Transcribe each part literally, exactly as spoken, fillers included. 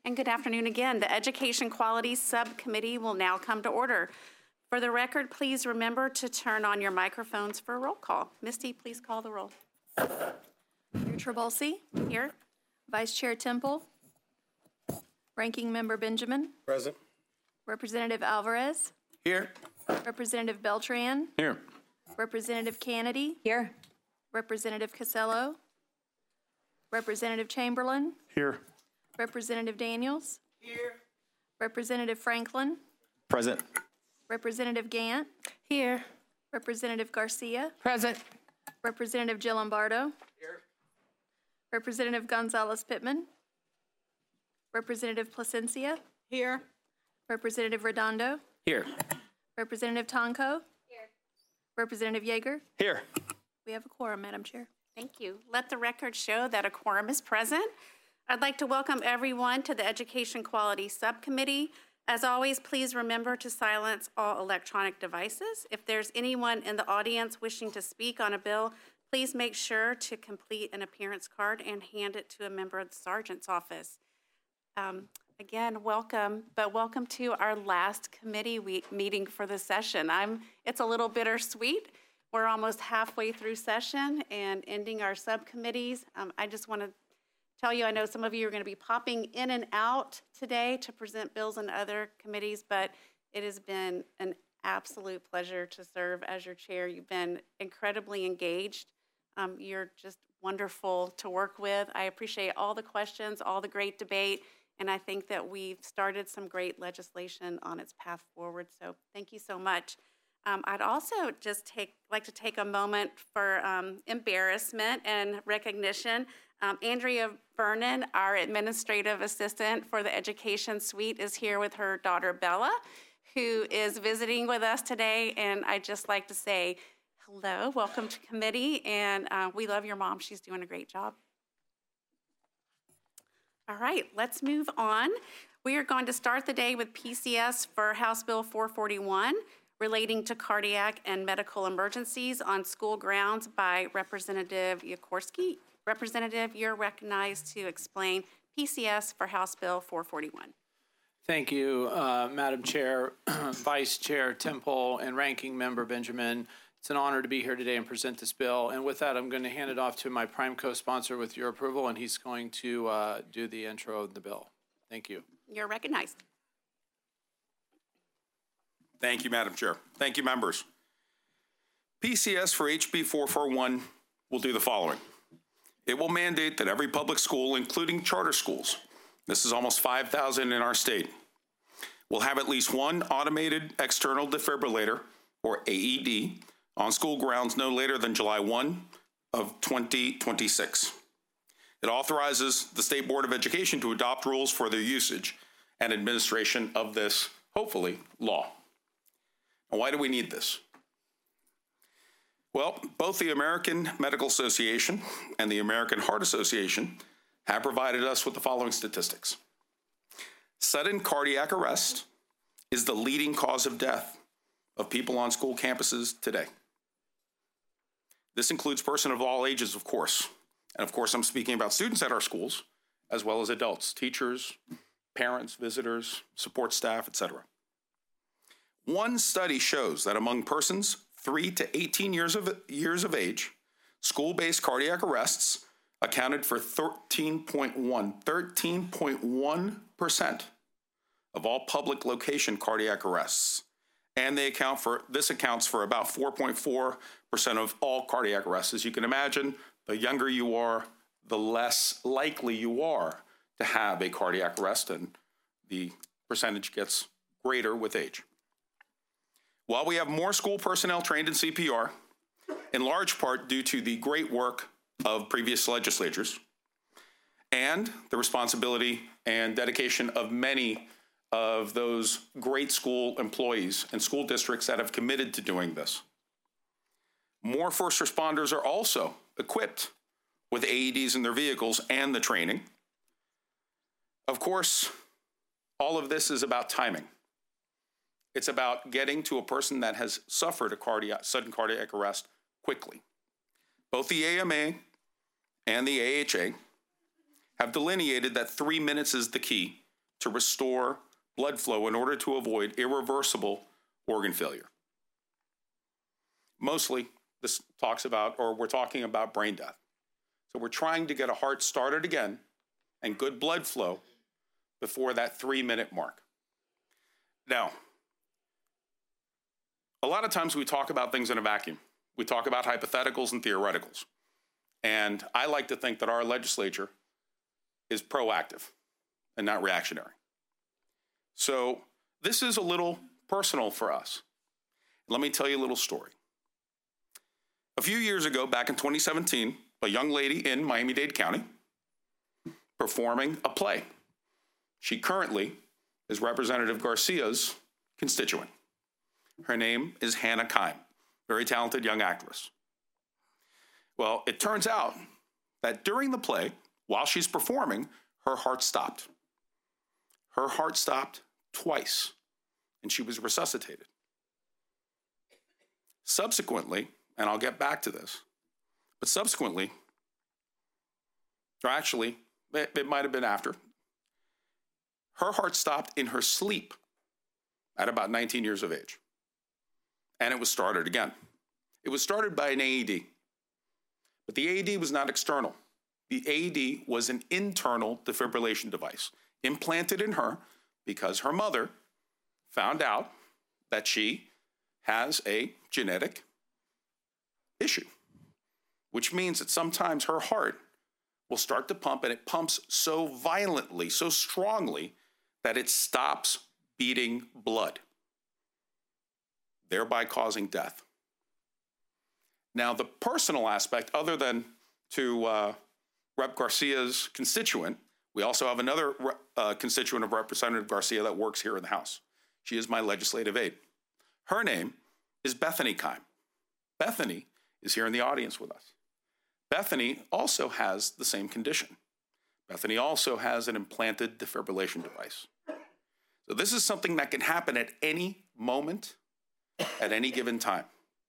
And good afternoon again. The Education Quality Subcommittee will now come to order. For the record, please remember to turn on your microphones for a roll call. Misty, please call the roll. Chair Trabolsi, Here. Vice Chair Temple, Ranking Member Benjamin, Present. Representative Alvarez, Here. Representative Beltran, Here. Representative Kennedy, Here. Representative Casello, Representative Chamberlain, Here. Representative Daniels, Here. Representative Franklin, Present. Representative Gant, Here. Representative Garcia, Present. Representative Jill Lombardo, Here. Representative Gonzalez Pittman, Representative Placencia, Here. Representative Redondo, Here. Representative Tonko, Here. Representative Yeager. Here. We have a quorum, Madam Chair. Thank you. Let the record show that a quorum is present. I'd like to welcome everyone to the Education Quality Subcommittee. As always, please remember to silence all electronic devices. If there's anyone in the audience wishing to speak on a bill, please make sure to complete an appearance card and hand it to a member of the sergeant's office. Um, again, welcome, but welcome to our last committee week meeting for the session. I'm, it's a little bittersweet. We're almost halfway through session and ending our subcommittees. Um, I just want to tell you, I know some of you are going to be popping in and out today to present bills and other committees, but it has been an absolute pleasure to serve as your chair. You've been incredibly engaged. Um, you're just wonderful to work with. I appreciate all the questions, all the great debate, and I think that we've started some great legislation on its path forward, so thank you so much. Um, I'd also just take like to take a moment for um, embarrassment and recognition. Um, Andrea Vernon, our administrative assistant for the Education Suite, is here with her daughter Bella, who is visiting with us today. And I'd just like to say hello, welcome to committee, and uh, we love your mom. She's doing a great job. All right, let's move on. We are going to start the day with P C S for House Bill four forty-one, relating to cardiac and medical emergencies on school grounds by Representative Yakorsky. Representative, you're recognized to explain P C S for House Bill four forty-one. Thank you, uh, Madam Chair, Vice Chair Temple, and Ranking Member Benjamin. It's an honor to be here today and present this bill. And with that, I'm going to hand it off to my prime co-sponsor with your approval, and he's going to uh, do the intro of the bill. Thank you. You're recognized. Thank you, Madam Chair. Thank you, members. P C S for H B four forty-one will do the following. It will mandate that every public school, including charter schools, this is almost five thousand in our state, will have at least one automated external defibrillator, or A E D, on school grounds no later than July first of twenty twenty-six. It authorizes the State Board of Education to adopt rules for their usage and administration of this, hopefully, law. And why do we need this? Well, both the American Medical Association and the American Heart Association have provided us with the following statistics. Sudden cardiac arrest is the leading cause of death of people on school campuses today. This includes persons of all ages, of course. And of course, I'm speaking about students at our schools, as well as adults, teachers, parents, visitors, support staff, et cetera. One study shows that among persons three to eighteen years of, years of age, school-based cardiac arrests accounted for thirteen point one percent of all public location cardiac arrests. And they account for, this accounts for about four point four percent of all cardiac arrests. As you can imagine, the younger you are, the less likely you are to have a cardiac arrest, and the percentage gets greater with age. While we have more school personnel trained in C P R, in large part due to the great work of previous legislatures and the responsibility and dedication of many of those great school employees and school districts that have committed to doing this, more first responders are also equipped with A E Ds in their vehicles and the training. Of course, all of this is about timing. It's about getting to a person that has suffered a cardiac, sudden cardiac arrest quickly. Both the A M A and the A H A have delineated that three minutes is the key to restore blood flow in order to avoid irreversible organ failure. Mostly, this talks about, or we're talking about brain death. So we're trying to get a heart started again and good blood flow before that three-minute mark. Now, a lot of times we talk about things in a vacuum. We talk about hypotheticals and theoreticals. And I like to think that our legislature is proactive and not reactionary. So this is a little personal for us. Let me tell you a little story. A few years ago, back in twenty seventeen, a young lady in Miami-Dade County performing a play. She currently is Representative Garcia's constituent. Her name is Hannah Kime, very talented young actress. Well, it turns out that during the play, while she's performing, her heart stopped. Her heart stopped twice, and she was resuscitated. Subsequently, and I'll get back to this, but subsequently, or actually, it, it might have been after, her heart stopped in her sleep at about nineteen years of age. And it was started again. It was started by an A E D. But the A E D was not external. The A E D was an internal defibrillation device implanted in her because her mother found out that she has a genetic issue, which means that sometimes her heart will start to pump, and it pumps so violently, so strongly, that it stops beating blood, thereby causing death. Now, the personal aspect, other than to uh, Rep Garcia's constituent, we also have another uh, constituent of Representative Garcia that works here in the House. She is my legislative aide. Her name is Bethany Kime. Bethany is here in the audience with us. Bethany also has the same condition. Bethany also has an implanted defibrillation device. So this is something that can happen at any moment, at any given time.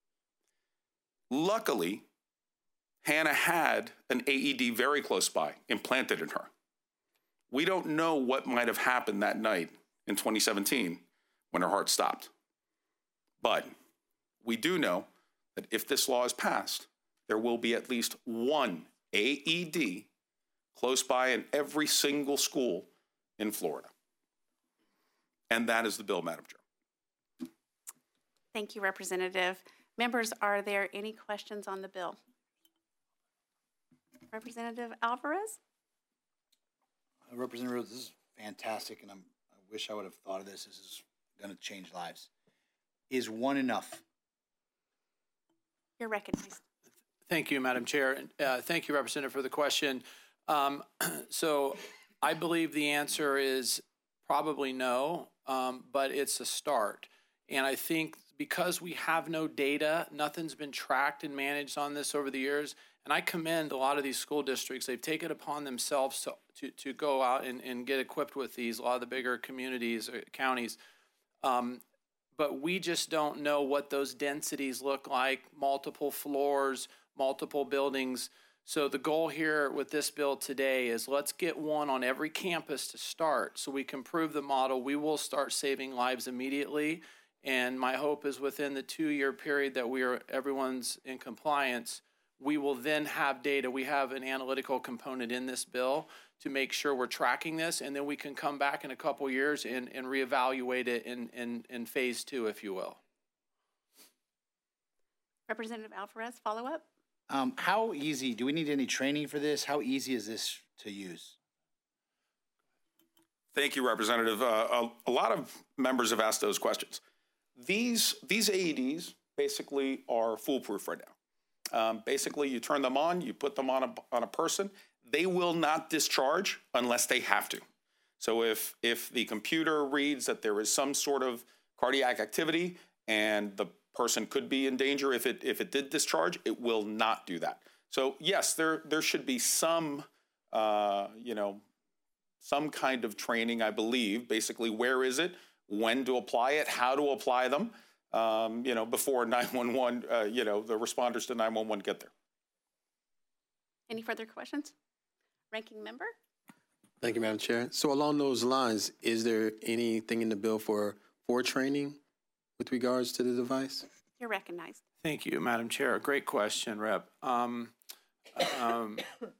Luckily, Hannah had an A E D very close by, implanted in her. We don't know what might have happened that night in twenty seventeen when her heart stopped. But we do know that if this law is passed, there will be at least one A E D close by in every single school in Florida. And that is the bill, Madam Chair. Thank you, Representative. Members, are there any questions on the bill? Representative Alvarez? Uh, Representative Rhodes, this is fantastic, and I'm, I wish I would have thought of this. This is going to change lives. Is one enough? You're recognized. Thank you, Madam Chair. And, uh, thank you, Representative, for the question. Um, so I believe the answer is probably no, um, but it's a start. And I think because we have no data, nothing's been tracked and managed on this over the years. And I commend a lot of these school districts. They've taken it upon themselves to, to, to go out and, and get equipped with these, a lot of the bigger communities, or counties. Um, but we just don't know what those densities look like, multiple floors, multiple buildings. So the goal here with this bill today is let's get one on every campus to start so we can prove the model. We will start saving lives immediately. And my hope is within the two-year period that we are, everyone's in compliance, we will then have data. We have an analytical component in this bill to make sure we're tracking this, and then we can come back in a couple years and, and reevaluate it in, in, in phase two, if you will. Representative Alvarez, follow up? Um, how easy, do we need any training for this? How easy is this to use? Thank you, Representative. Uh, a, a lot of members have asked those questions. These, these A E Ds basically are foolproof right now. Um, basically, you turn them on, you put them on a, on a person. They will not discharge unless they have to. So if, if the computer reads that there is some sort of cardiac activity and the person could be in danger if it, if it did discharge, it will not do that. So yes, there, there should be some, uh, you know, some kind of training, I believe. Basically, where is it, when to apply it, how to apply them, um, you know, before nine one one, uh, you know, the responders to nine one one get there. Any further questions? Ranking member? Thank you, Madam Chair. So along those lines, is there anything in the bill for, for training with regards to the device? You're recognized. Thank you, Madam Chair. Great question, Rep. Um, um,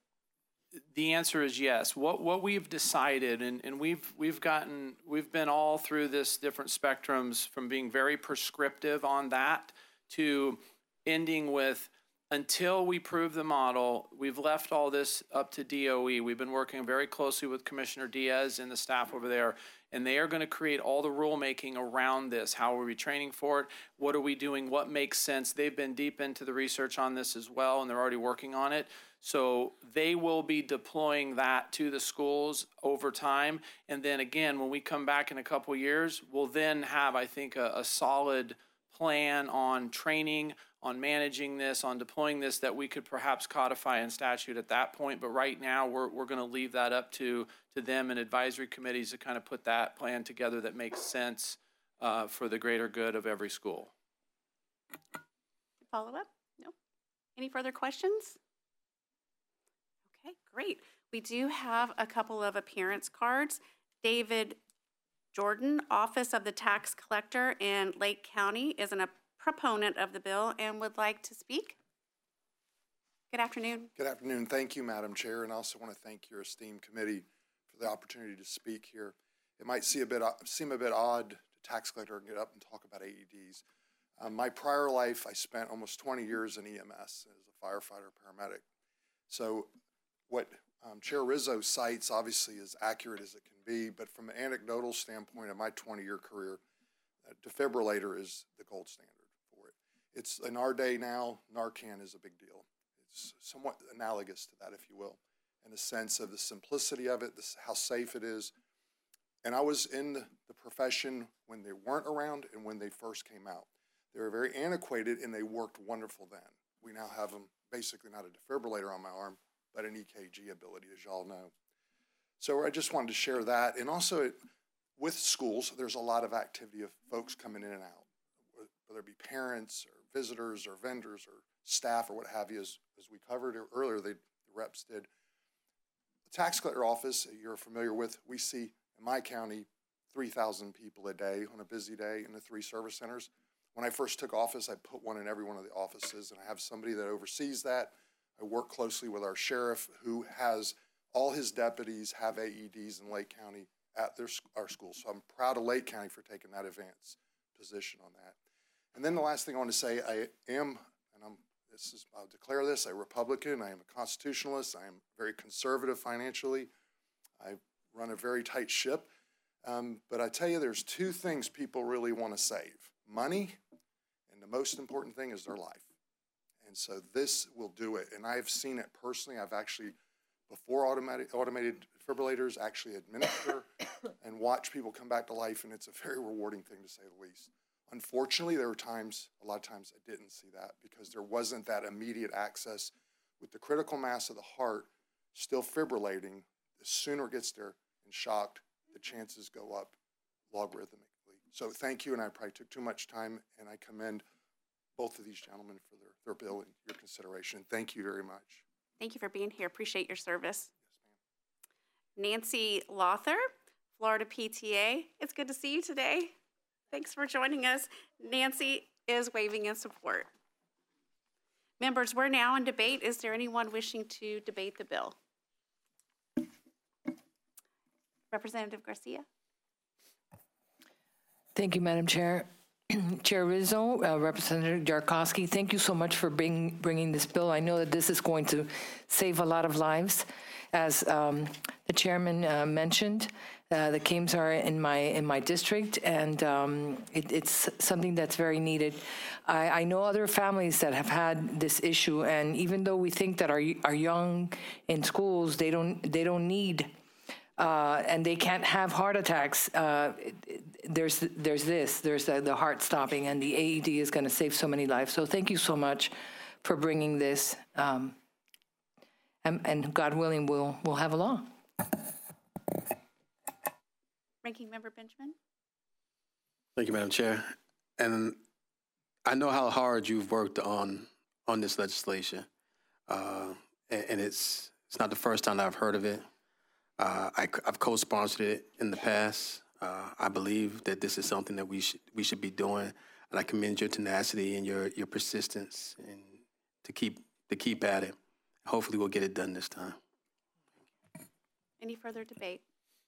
the answer is yes. What what we've decided, and, and we've we've gotten we've been all through this different spectrums from being very prescriptive on that to ending with until we prove the model. We've left all this up to D O E. We've been working very closely with Commissioner Diaz and the staff over there, and they are going to create all the rulemaking around this. How are we training for it? What are we doing? What makes sense? They've been deep into the research on this as well, and they're already working on it. So they will be deploying that to the schools over time. And then again, when we come back in a couple of years, we'll then have, I think, a, a solid plan on training, on managing this, on deploying this that we could perhaps codify in statute at that point. But right now, we're we're going to leave that up to to them and advisory committees to kind of put that plan together that makes sense uh, for the greater good of every school. Follow up? No? Any further questions? Okay, great. We do have a couple of appearance cards. David Jordan, Office of the Tax Collector in Lake County, is an, a proponent of the bill and would like to speak. Good afternoon. Good afternoon. Thank you, Madam Chair, and I also want to thank your esteemed committee for the opportunity to speak here. It might see a bit, seem a bit odd to tax collector and get up and talk about A E Ds. Um, my prior life, I spent almost twenty years in E M S as a firefighter paramedic. So what um, Chair Rizzo cites obviously is accurate as it can be, but from an anecdotal standpoint of my twenty-year career, a defibrillator is the gold standard for it. It's in our day now, Narcan is a big deal. It's somewhat analogous to that, if you will, in the sense of the simplicity of it, this, how safe it is. And I was in the, the profession when they weren't around and when they first came out. They were very antiquated and they worked wonderful then. We now have them, basically not a defibrillator on my arm, but an E K G ability, as y'all know. So I just wanted to share that. And also it, with schools, there's a lot of activity of folks coming in and out, whether it be parents or visitors or vendors or staff or what have you, as, as we covered earlier, they, the reps did. The tax collector office you're familiar with, we see in my county three thousand people a day on a busy day in the three service centers. When I first took office, I put one in every one of the offices, and I have somebody that oversees that. I work closely with our sheriff, who has all his deputies have A E Ds in Lake County at their, our schools. So I'm proud of Lake County for taking that advanced position on that. And then the last thing I want to say, I am, and I'm, this is, I'll declare this, a Republican. I am a constitutionalist. I am very conservative financially. I run a very tight ship. Um, but I tell you, there's two things people really want to save: money, and the most important thing is their life. And so this will do it. And I've seen it personally. I've actually, before automatic, automated defibrillators, actually administer and watch people come back to life, and it's a very rewarding thing, to say the least. Unfortunately, there were times, a lot of times I didn't see that because there wasn't that immediate access. With the critical mass of the heart still fibrillating, the sooner it gets there and shocked, the chances go up logarithmically. So thank you, and I probably took too much time, and I commend both of these gentlemen for their, their bill and your consideration. Thank you very much. Thank you for being here. Appreciate your service. Yes, ma'am. Nancy Lother, Florida P T A. It's good to see you today. Thanks for joining us. Nancy is waving in support. Members, we're now in debate. Is there anyone wishing to debate the bill? Representative Garcia. Thank you, Madam Chair. Chair Rizzo, uh, Representative Yarkowski, thank you so much for bring, bringing this bill. I know that this is going to save a lot of lives. As um, the chairman uh, mentioned, uh, the K I M S are in my in my district, and um, it, it's something that's very needed. I, I know other families that have had this issue, and even though we think that our our young in schools, they don't they don't need. Uh, and they can't have heart attacks. Uh, there's there's this, there's the, the heart stopping, and the A E D is going to save so many lives. So thank you so much for bringing this, um, and, and God willing, we'll we'll have a law. Ranking Member Benjamin. Thank you, Madam Chair. And I know how hard you've worked on on this legislation, uh, and, and it's it's not the first time that I've heard of it. Uh, I, have co-sponsored it in the past. Uh, I believe that this is something that we should we should be doing, and I commend your tenacity and your your persistence and to keep to keep at it. Hopefully, we'll get it done this time. Any further debate?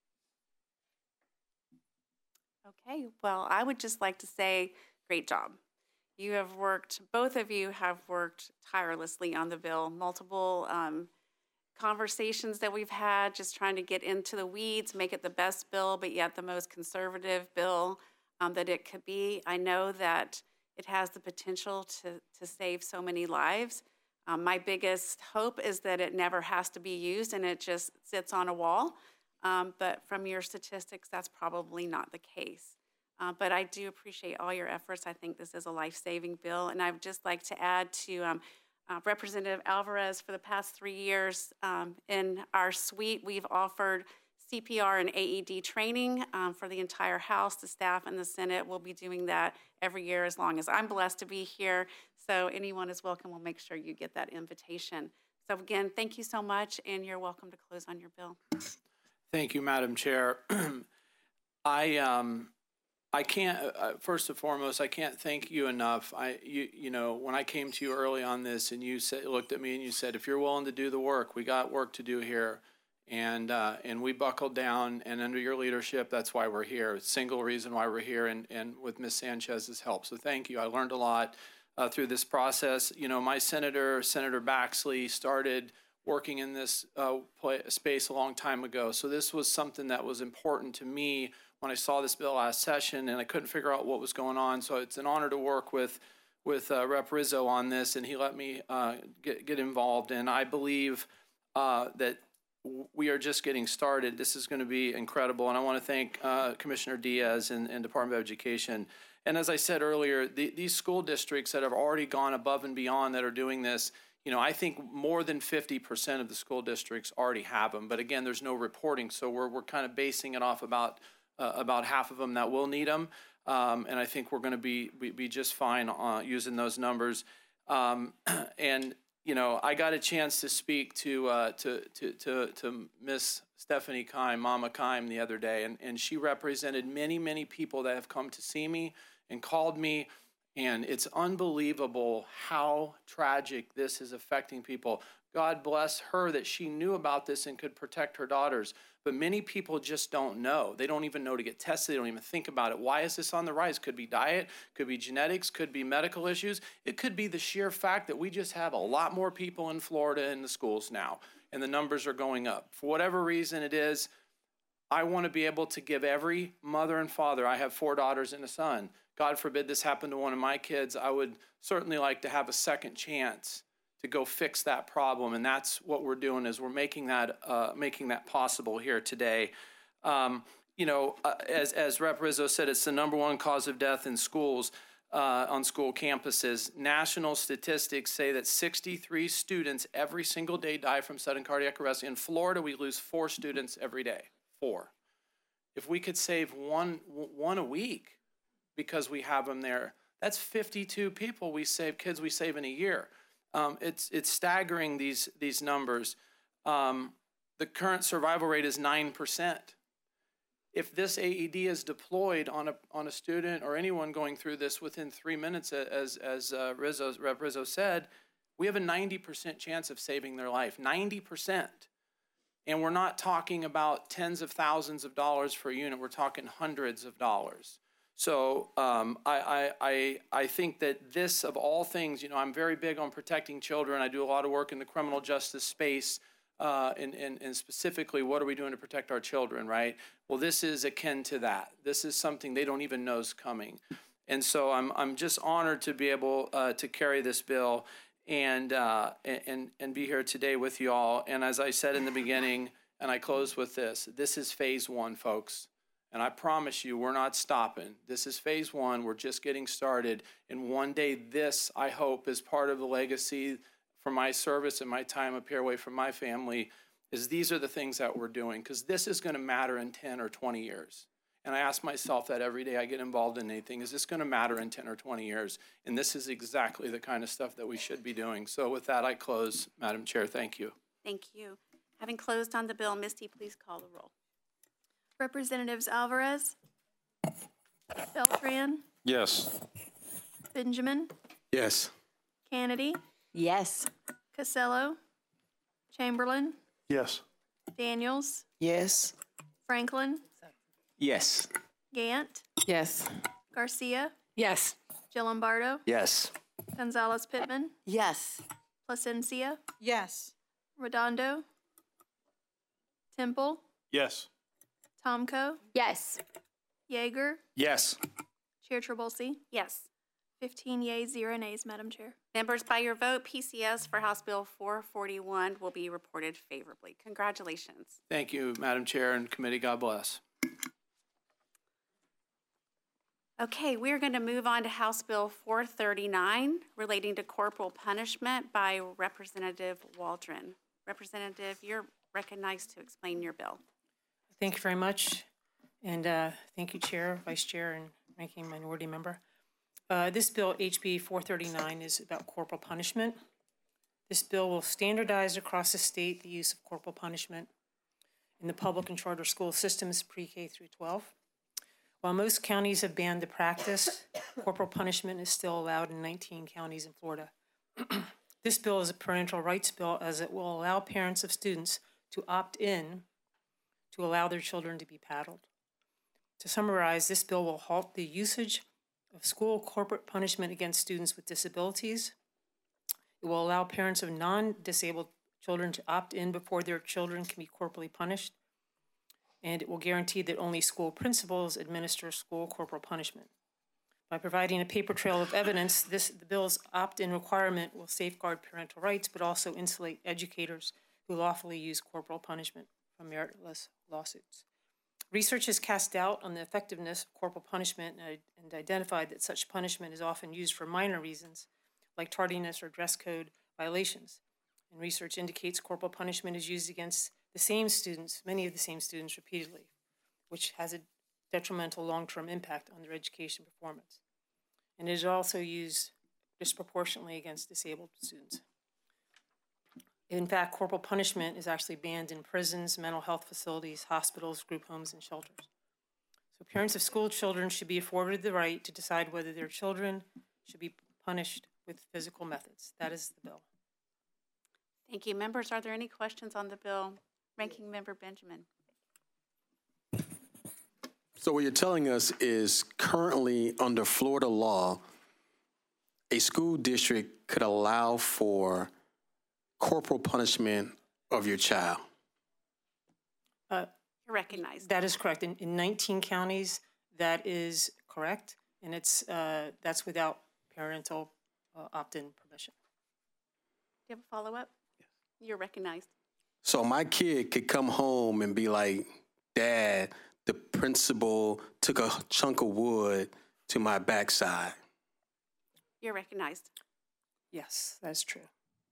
Okay, well, I would just like to say, great job. You have worked, both of you have worked tirelessly on the bill. Multiple um, conversations that we've had, just trying to get into the weeds, make it the best bill, but yet the most conservative bill um, that it could be. I know that it has the potential to, to save so many lives. Um, my biggest hope is that it never has to be used and it just sits on a wall. Um, but from your statistics, that's probably not the case. Uh, but I do appreciate all your efforts. I think this is a life-saving bill. And I would just like to add to um, uh, Representative Alvarez, for the past three years um, in our suite, we've offered C P R and A E D training um, for the entire House. The staff and the Senate will be doing that every year as long as I'm blessed to be here. So anyone is welcome. We'll make sure you get that invitation. So again, thank you so much, and you're welcome to close on your bill. Thank you, Madam Chair. I um, I can't. Uh, first and foremost, I can't thank you enough. I you you know when I came to you early on this, and you said looked at me and you said, if you're willing to do the work, we got work to do here, and uh, and we buckled down. And under your leadership, that's why we're here. Single reason why we're here, and and with Miz Sanchez's help. So thank you. I learned a lot uh, through this process. You know, my senator, Senator Baxley, started working in this uh, play, space a long time ago. So this was something that was important to me when I saw this bill last session, and I couldn't figure out what was going on. So it's an honor to work with with uh, Rep Rizzo on this, and he let me uh, get, get involved. And I believe uh, that we are just getting started. This is going to be incredible. And I want to thank uh, Commissioner Diaz and, and Department of Education. And as I said earlier, the, these school districts that have already gone above and beyond that are doing this, you know, I think more than fifty percent of the school districts already have them. But again, there's no reporting. So we're, we're kind of basing it off about uh, about half of them that will need them. Um, and I think we're going to be, be be just fine uh, using those numbers. Um, and, you know, I got a chance to speak to uh, to to to, to Miss Stephanie Keim, Mama Keim, the other day. And, and she represented many, many people that have come to see me and called me. And it's unbelievable how tragic this is affecting people. God bless her that she knew about this and could protect her daughters. But many people just don't know. They don't even know to get tested. They don't even think about it. Why is this on the rise? Could be diet, could be genetics, could be medical issues. It could be the sheer fact that we just have a lot more people in Florida in the schools now, and the numbers are going up. For whatever reason it is, I want to be able to give every mother and father, I have four daughters and a son. God forbid this happened to one of my kids. I would certainly like to have a second chance to go fix that problem, and that's what we're doing. Is we're making that uh, making that possible here today. Um, you know, uh, as as Rep Rizzo said, it's the number one cause of death in schools uh, on school campuses. National statistics say that sixty-three students every single day die from sudden cardiac arrest. In Florida, we lose four students every day. Four. If we could save one one a week, because we have them there, that's fifty-two people we save, kids we save in a year. Um, it's it's staggering, these these numbers. Um, the current survival rate is nine percent. If this A E D is deployed on a on a student or anyone going through this within three minutes, as as uh, Rizzo, Rep Rizzo said, we have a ninety percent chance of saving their life. ninety percent. And we're not talking about tens of thousands of dollars for a unit. We're talking hundreds of dollars. So um, I, I, I think that this, of all things, you know, I'm very big on protecting children. I do a lot of work in the criminal justice space, uh, and, and, and specifically, what are we doing to protect our children, right? Well, this is akin to that. This is something they don't even know is coming. And so I'm, I'm just honored to be able uh, to carry this bill and, uh, and, and be here today with you all. And as I said in the beginning, and I close with this, this is phase one, folks. And I promise you, we're not stopping. This is phase one. We're just getting started. And one day this, I hope, is part of the legacy for my service and my time up here away from my family, is these are the things that we're doing, because this is going to matter in ten or twenty years. And I ask myself that every day I get involved in anything. Is this going to matter in ten or twenty years? And this is exactly the kind of stuff that we should be doing. So with that, I close, Madam Chair. Thank you. Thank you. Having closed on the bill, Misty, please call the roll. Representatives Alvarez, Beltran, Yes. Benjamin, Yes. Kennedy, Yes. Casello, Chamberlain, Yes. Daniels, Yes. Franklin, Yes. Gant, Yes. Garcia, Yes. Gilumbardo, Yes. Gonzalez Pittman, Yes. Placencia, Yes. Redondo, Temple, Yes. Tomco, Yes. Yeager, Yes. Chair Trabulsi. Yes. fifteen yeas, zero nays, Madam Chair. Members, by your vote, P C S for House Bill four forty-one will be reported favorably. Congratulations. Thank you, Madam Chair and committee. God bless. Okay, we're going to move on to House Bill four thirty-nine relating to corporal punishment by Representative Waldron. Representative, you're recognized to explain your bill. Thank you very much. And uh, thank you, Chair, Vice Chair, and Ranking Minority Member. Uh, this bill, H B four thirty-nine, is about corporal punishment. This bill will standardize across the state the use of corporal punishment in the public and charter school systems pre-K through twelve. While most counties have banned the practice, corporal punishment is still allowed in nineteen counties in Florida. This bill is a parental rights bill, as it will allow parents of students to opt in to allow their children to be paddled. To summarize, this bill will halt the usage of school corporate punishment against students with disabilities. It will allow parents of non-disabled children to opt in before their children can be corporally punished. And it will guarantee that only school principals administer school corporal punishment. By providing a paper trail of evidence, this, the bill's opt-in requirement will safeguard parental rights, but also insulate educators who lawfully use corporal punishment from meritless lawsuits. Research has cast doubt on the effectiveness of corporal punishment and, and identified that such punishment is often used for minor reasons, like tardiness or dress code violations. And research indicates corporal punishment is used against the same students, many of the same students repeatedly, which has a detrimental long-term impact on their education performance. And it is also used disproportionately against disabled students. In fact, corporal punishment is actually banned in prisons, mental health facilities, hospitals, group homes, and shelters. So parents of school children should be afforded the right to decide whether their children should be punished with physical methods. That is the bill. Thank you. Members, are there any questions on the bill? Ranking Member Benjamin. So what you're telling us is currently under Florida law, a school district could allow for corporal punishment of your child. Uh, You're recognized. That is correct. In, in nineteen counties, that is correct, and it's uh, that's without parental uh, opt-in permission. Do you have a follow-up? Yes. You're recognized. So my kid could come home and be like, Dad, the principal took a chunk of wood to my backside. You're recognized. Yes, that's true.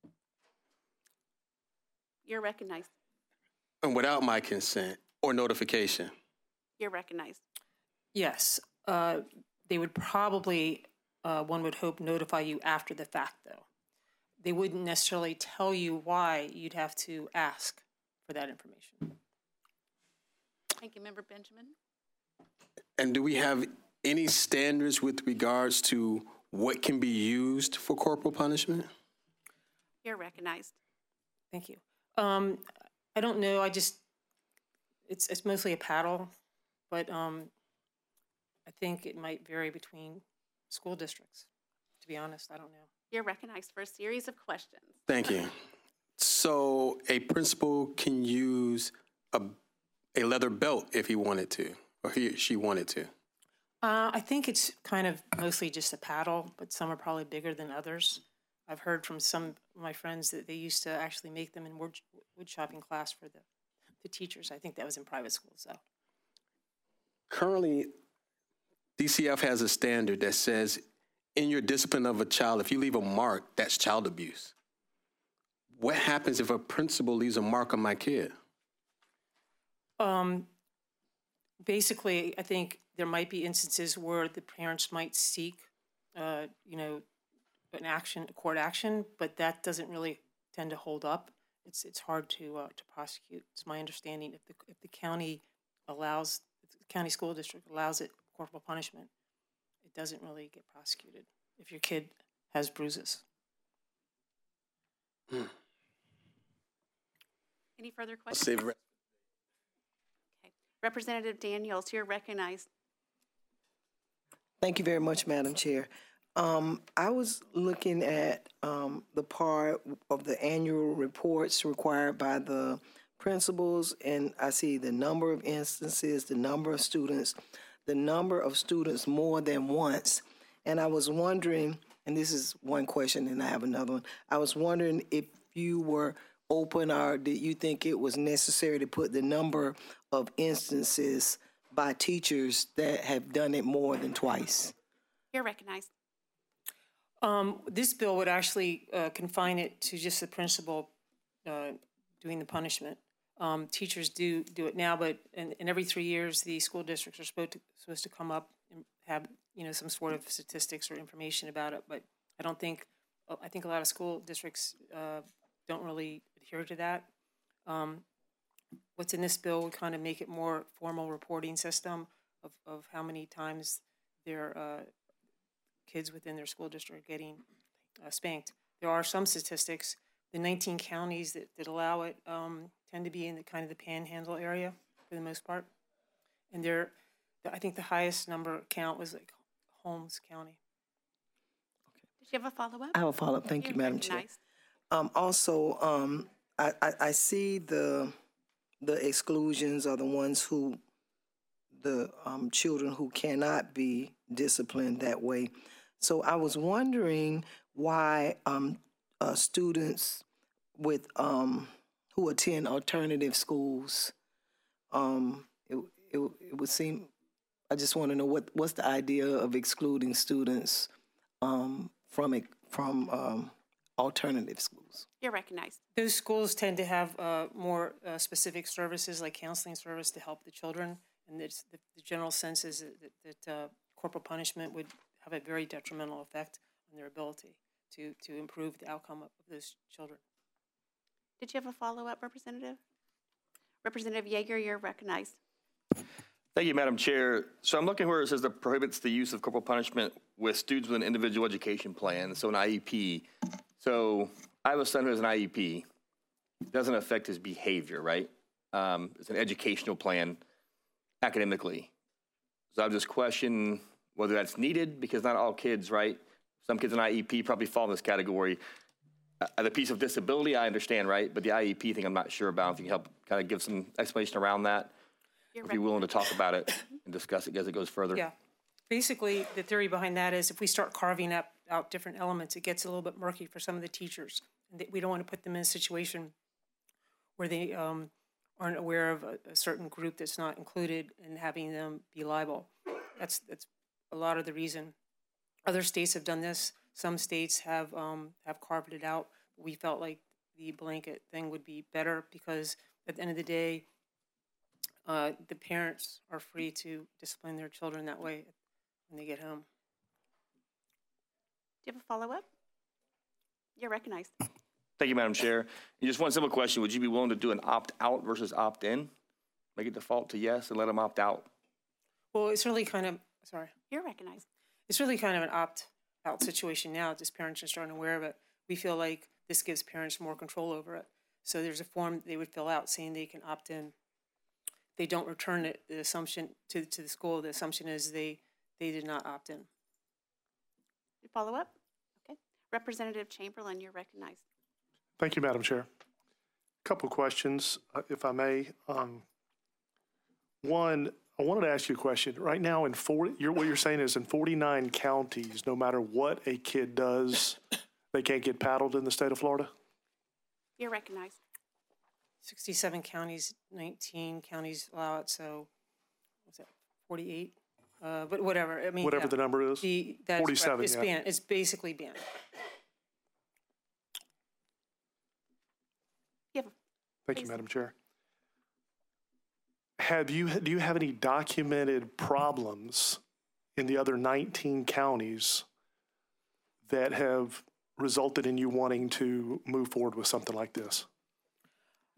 You're recognized. And without my consent or notification. You're recognized. Yes, uh, they would probably, uh, one would hope, notify you after the fact, though. They wouldn't necessarily tell you why. You'd have to ask for that information. Thank you, Member Benjamin. And do we have any standards with regards to what can be used for corporal punishment? You're recognized. Thank you. Um, I don't know. I just, it's it's mostly a paddle, but um, I think it might vary between school districts. To be honest, I don't know. You're recognized for a series of questions. Thank you. So a principal can use a, a leather belt if he wanted to, or he she wanted to. Uh, I think it's kind of mostly just a paddle, but some are probably bigger than others. I've heard from some of my friends that they used to actually make them in wood, wood shopping class for the, the teachers. I think that was in private schools, though. Currently, D C F has a standard that says in your discipline of a child, if you leave a mark, that's child abuse. What happens if a principal leaves a mark on my kid? Um, basically, I think there might be instances where the parents might seek, uh, you know, an action, a court action, but that doesn't really tend to hold up it's it's hard to uh, to prosecute. It's my understanding if the if the county allows if the county school district allows it corporal punishment, it doesn't really get prosecuted if your kid has bruises. Hmm. Any further I'll questions? save it. Okay. Representative Daniels, you're recognized. Thank you very much, Madam Chair. Um, I was looking at um, the part of the annual reports required by the principals, and I see the number of instances, the number of students, the number of students more than once. And I was wondering, and this is one question, and I have another one. I was wondering if you were open, or did you think it was necessary to put the number of instances by teachers that have done it more than twice? You're recognized. Um, this bill would actually uh, confine it to just the principal uh, doing the punishment. Um, teachers do do it now, but in, in every three years, the school districts are supposed to supposed to come up and have you know some sort of statistics or information about it. But I don't think I think a lot of school districts uh, don't really adhere to that. Um, what's in this bill would kind of make it more formal reporting system of, of how many times their uh, kids within their school district are getting uh, spanked. There are some statistics. The nineteen counties that, that allow it um, tend to be in the kind of the panhandle area for the most part. And they're, I think the highest number count was like Holmes County. Did you have a follow-up? I have a follow-up. Thank you, You're Madam Chair. recognized. Um, also, um, I, I, I see the the exclusions are the ones who, the um, children who cannot be disciplined that way. So I was wondering why um, uh, students with um, who attend alternative schools, um, it, it, it would seem, I just want to know what what's the idea of excluding students um, from it, from um, alternative schools? You're recognized. Those schools tend to have uh, more uh, specific services like counseling service to help the children. And it's, the, the general sense is that, that uh, corporal punishment would have a very detrimental effect on their ability to, to improve the outcome of those children. Did you have a follow-up, Representative? Representative Yeager, you're recognized. Thank you, Madam Chair. So I'm looking where it says that prohibits the use of corporal punishment with students with an individual education plan, so an I E P. So I have a son who has an I E P. It doesn't affect his behavior, right? Um, it's an educational plan academically. So I'm just questioning whether that's needed, because not all kids, right? Some kids in I E P probably fall in this category. Uh, the piece of disability, I understand, right? But the I E P thing, I'm not sure about. If you can help kind of give some explanation around that. You're If you're willing to talk about it and discuss it as it goes further. Yeah. Basically, the theory behind that is if we start carving up out different elements, it gets a little bit murky for some of the teachers. And that we don't want to put them in a situation where they um, aren't aware of a, a certain group that's not included and having them be liable. That's that's a lot of the reason. Other states have done this. Some states have um, have carved it out. We felt like the blanket thing would be better because at the end of the day, uh, the parents are free to discipline their children that way when they get home. Do you have a follow-up? You're recognized. Thank you, Madam Chair. And just one simple question. Would you be willing to do an opt-out versus opt-in? Make it default to yes and let them opt out? Well, it's really kind of, sorry. You're recognized. It's really kind of an opt-out situation now. Just parents just aren't aware of it. We feel like this gives parents more control over it. So there's a form they would fill out saying they can opt in. They don't return it. The assumption to to the school, the assumption is they they did not opt in. Follow up? Okay. Representative Chamberlain, you're recognized. Thank you, Madam Chair. Couple questions, uh, if I may. Um, one, I wanted to ask you a question. Right now, in forty, you're, what you're saying is in forty-nine counties, no matter what a kid does, they can't get paddled in the state of Florida? You're recognized. sixty-seven counties, nineteen counties allow it, so what's that, forty-eight? Uh, but whatever, I mean. Whatever yeah. the number is? The, that's forty-seven, correct. It's yeah. banned, it's basically banned. You have a, Thank please. you, Madam Chair. Have you, do you have any documented problems in the other nineteen counties that have resulted in you wanting to move forward with something like this?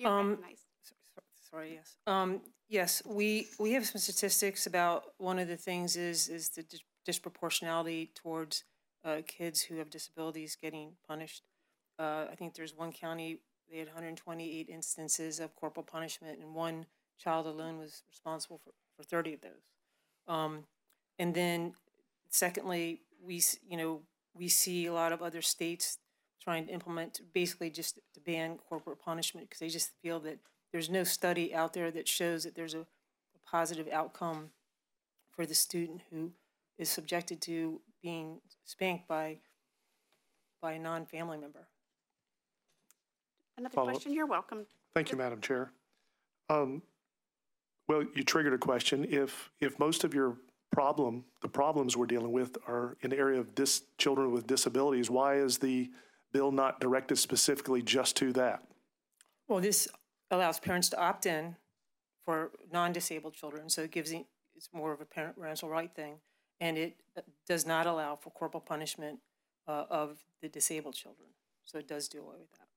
You're Um, recognized. so- so- Sorry, yes. Um, yes, we, we have some statistics about, one of the things is, is the dis- disproportionality towards uh, kids who have disabilities getting punished. Uh, I think there's one county, they had one hundred twenty-eight instances of corporal punishment, and one child alone was responsible for, for thirty of those. Um, and then secondly, we, s- you know, we see a lot of other states trying to implement basically just to ban corporal punishment because they just feel that there's no study out there that shows that there's a, a positive outcome for the student who is subjected to being spanked by by a non-family member. Another Follow-up. question? You're welcome. Thank you, Madam Chair. Um, Well, you triggered a question. If, if most of your problem, the problems we're dealing with are in the area of dis, children with disabilities, why is the bill not directed specifically just to that? Well, this allows parents to opt in for non-disabled children, so it gives, it- it's more of a parent parental right thing, and it uh, does not allow for corporal punishment uh, of the disabled children. So it does do away with that.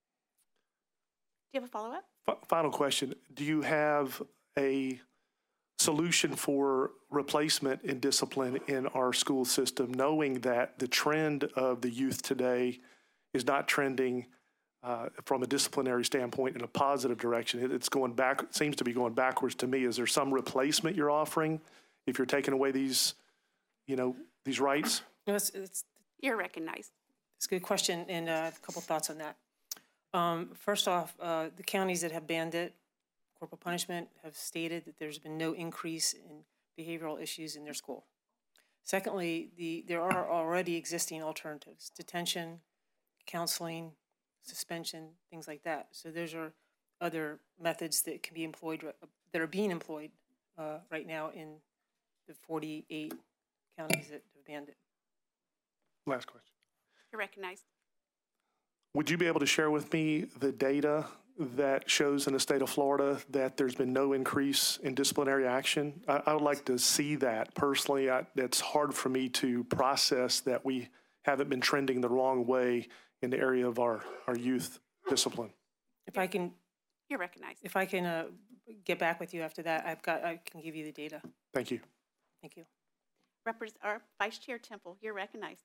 Do you have a follow-up? F- Final question. Do you have a solution for replacement in discipline in our school system, knowing that the trend of the youth today is not trending uh, from a disciplinary standpoint in a positive direction? It, it's going back, it seems to be going backwards to me. Is there some replacement you're offering if you're taking away these, you know, these rights? No, it's, it's, You're recognized. it's a good question, and uh, I have a couple thoughts on that. Um, first off, uh, the counties that have banned it, corporal punishment, have stated that there's been no increase in behavioral issues in their school. Secondly, the, there are already existing alternatives, detention, counseling, suspension, things like that. So those are other methods that can be employed, ri- that are being employed uh, right now in the forty-eight counties that have banned it. Last question. You're recognized. Would you be able to share with me the data that shows in the state of Florida that there's been no increase in disciplinary action? I, I would like to see that personally. I, it's hard for me to process that we haven't been trending the wrong way in the area of our, our youth discipline. If I can, You're recognized. if I can uh, get back with you after that, I've got, I can give you the data. Thank you. Thank you. Repres- or Vice Chair Temple, you're recognized.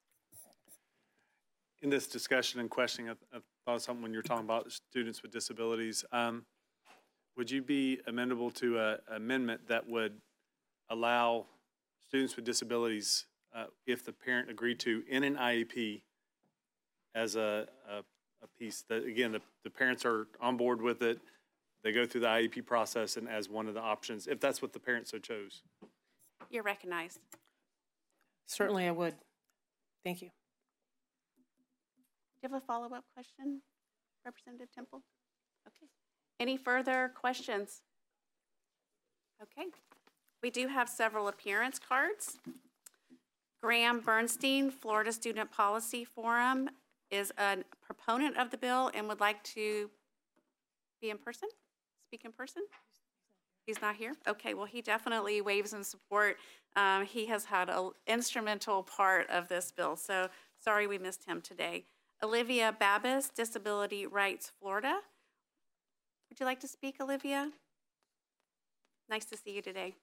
In this discussion and questioning, I, I thought of something when you were talking about students with disabilities. Um, would you be amenable to an amendment that would allow students with disabilities, uh, if the parent agreed to, in an I E P as a, a, a piece that, again, the, the parents are on board with it, they go through the I E P process and as one of the options, if that's what the parent so chose? You're recognized. Certainly I would. Thank you. Do you have a follow-up question, Representative Temple? Okay. Any further questions? Okay. We do have several appearance cards. Graham Bernstein, Florida Student Policy Forum, is a proponent of the bill and would like to be in person, speak in person. He's not here? Okay, well, he definitely waves in support. Um, he has had an instrumental part of this bill, so sorry we missed him today. Olivia Babis, Disability Rights Florida. Would you like to speak, Olivia? Nice to see you today.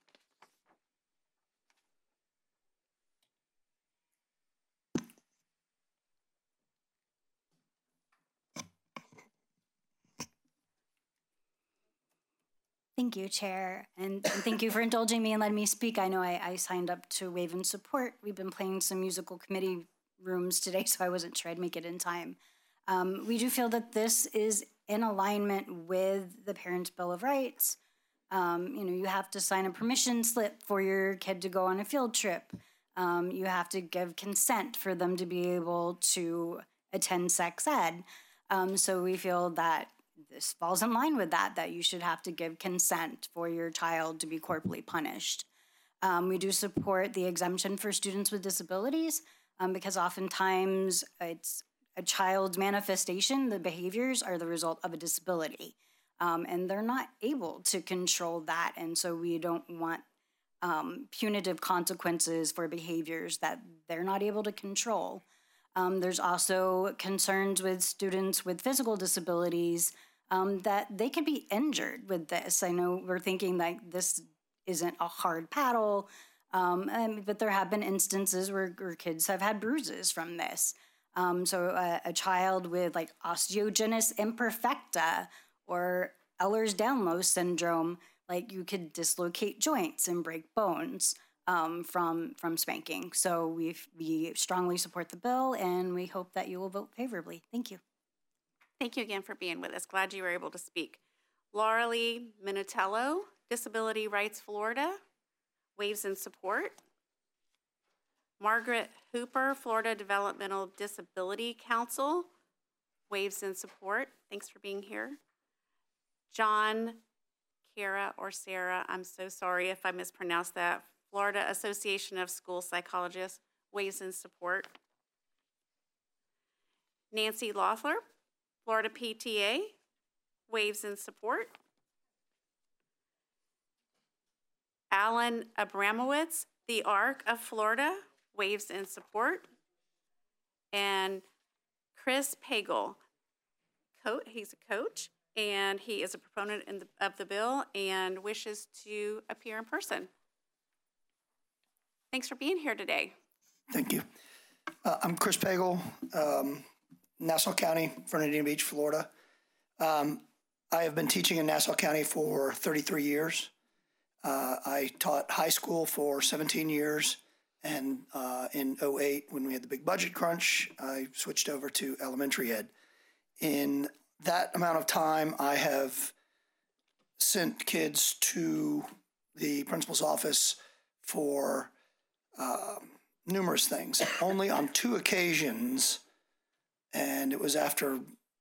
Thank you, Chair, and, and thank you for indulging me and letting me speak. I know I, I signed up to wave in support. We've been playing some musical committee rooms today, so I wasn't sure I'd make it in time. Um, we do feel that this is in alignment with the Parents' Bill of Rights. Um, you know, you have to sign a permission slip for your kid to go on a field trip. Um, you have to give consent for them to be able to attend sex ed. Um, so we feel that this falls in line with that, that you should have to give consent for your child to be corporally punished. Um, we do support the exemption for students with disabilities um, because oftentimes it's a child's manifestation, the behaviors are the result of a disability. Um, and they're not able to control that. And so we don't want um, punitive consequences for behaviors that they're not able to control. Um, there's also concerns with students with physical disabilities um, that they could be injured with this. I know we're thinking like this isn't a hard paddle, um, and, but there have been instances where, where kids have had bruises from this. Um, so a, a child with like osteogenesis imperfecta or Ehlers-Danlos syndrome, like you could dislocate joints and break bones um, from from spanking. So we we strongly support the bill, and we hope that you will vote favorably. Thank you. Thank you again for being with us. Glad you were able to speak. Laura Lee Minatello, Disability Rights Florida, waves in support. Margaret Hooper, Florida Developmental Disability Council, waves in support. Thanks for being here. John Kara or Sarah, I'm so sorry if I mispronounced that. Florida Association of School Psychologists, waves in support. Nancy Loeffler, Florida P T A, waves in support. Alan Abramowitz, the ARC of Florida, waves in support. And Chris Pagel, co- he's a coach, and he is a proponent in the, of the bill and wishes to appear in person. Thanks for being here today. Thank you. Uh, I'm Chris Pagel, um, Nassau County, Fernandina Beach, Florida. Um, I have been teaching in Nassau County for thirty-three years. Uh, I taught high school for seventeen years, and uh, in oh eight, when we had the big budget crunch, I switched over to elementary ed. In that amount of time, I have sent kids to the principal's office for uh, numerous things. Only on two occasions, and it was after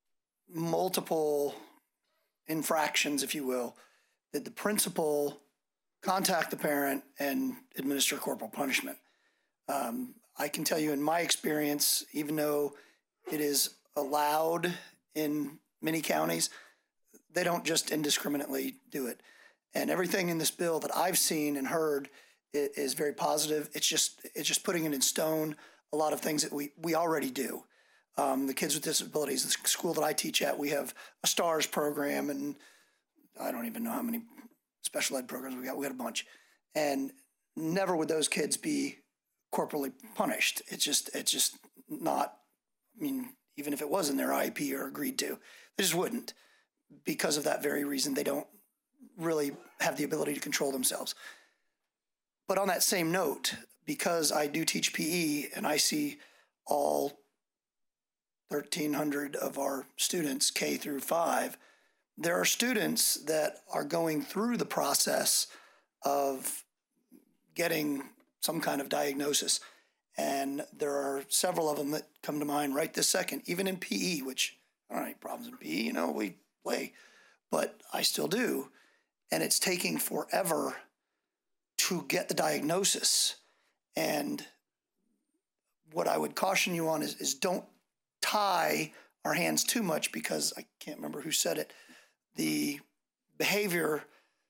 multiple infractions, if you will, did the principal contact the parent and administer corporal punishment. Um, I can tell you in my experience, even though it is allowed in many counties, they don't just indiscriminately do it. And everything in this bill that I've seen and heard is very positive. It's just it's just putting it in stone a lot of things that we, we already do. Um, the kids with disabilities, the school that I teach at, we have a STARS program, and I don't even know how many special ed programs we got. We got a bunch. And never would those kids be corporally punished. It's just it's just not, I mean, even if it was in their I E P or agreed to, they just wouldn't, because of that very reason. They don't really have the ability to control themselves. But on that same note, because I do teach P E and I see all thirteen hundred of our students, K through five, there are students that are going through the process of getting some kind of diagnosis. And there are several of them that come to mind right this second, even in P E, which I don't have any problems in P E, you know, we play, but I still do. And it's taking forever to get the diagnosis. And what I would caution you on is, is don't tie our hands too much, because I can't remember who said it. The behavior,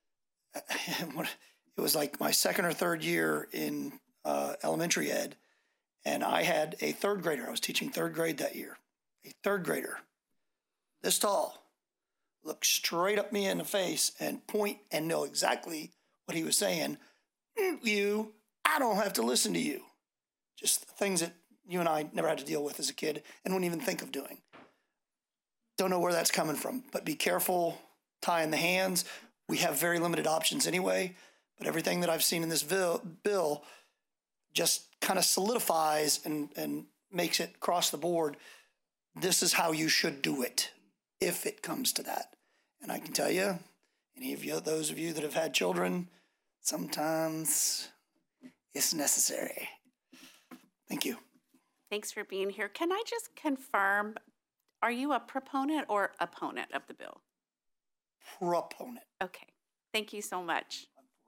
it was like my second or third year in uh, elementary ed, and I had a third grader. I was teaching third grade that year. A third grader, this tall, look straight up me in the face and point and know exactly what he was saying. You, I don't have to listen to you. Just things that you and I never had to deal with as a kid and wouldn't even think of doing. Don't know where that's coming from, but be careful tying the hands. We have very limited options anyway, but everything that I've seen in this bill, bill just kind of solidifies and, and makes it across the board. This is how you should do it if it comes to that. And I can tell you, any of you, those of you that have had children, sometimes it's necessary. Thank you. Thanks for being here. Can I just confirm, are you a proponent or opponent of the bill? Proponent. Okay. Thank you so much.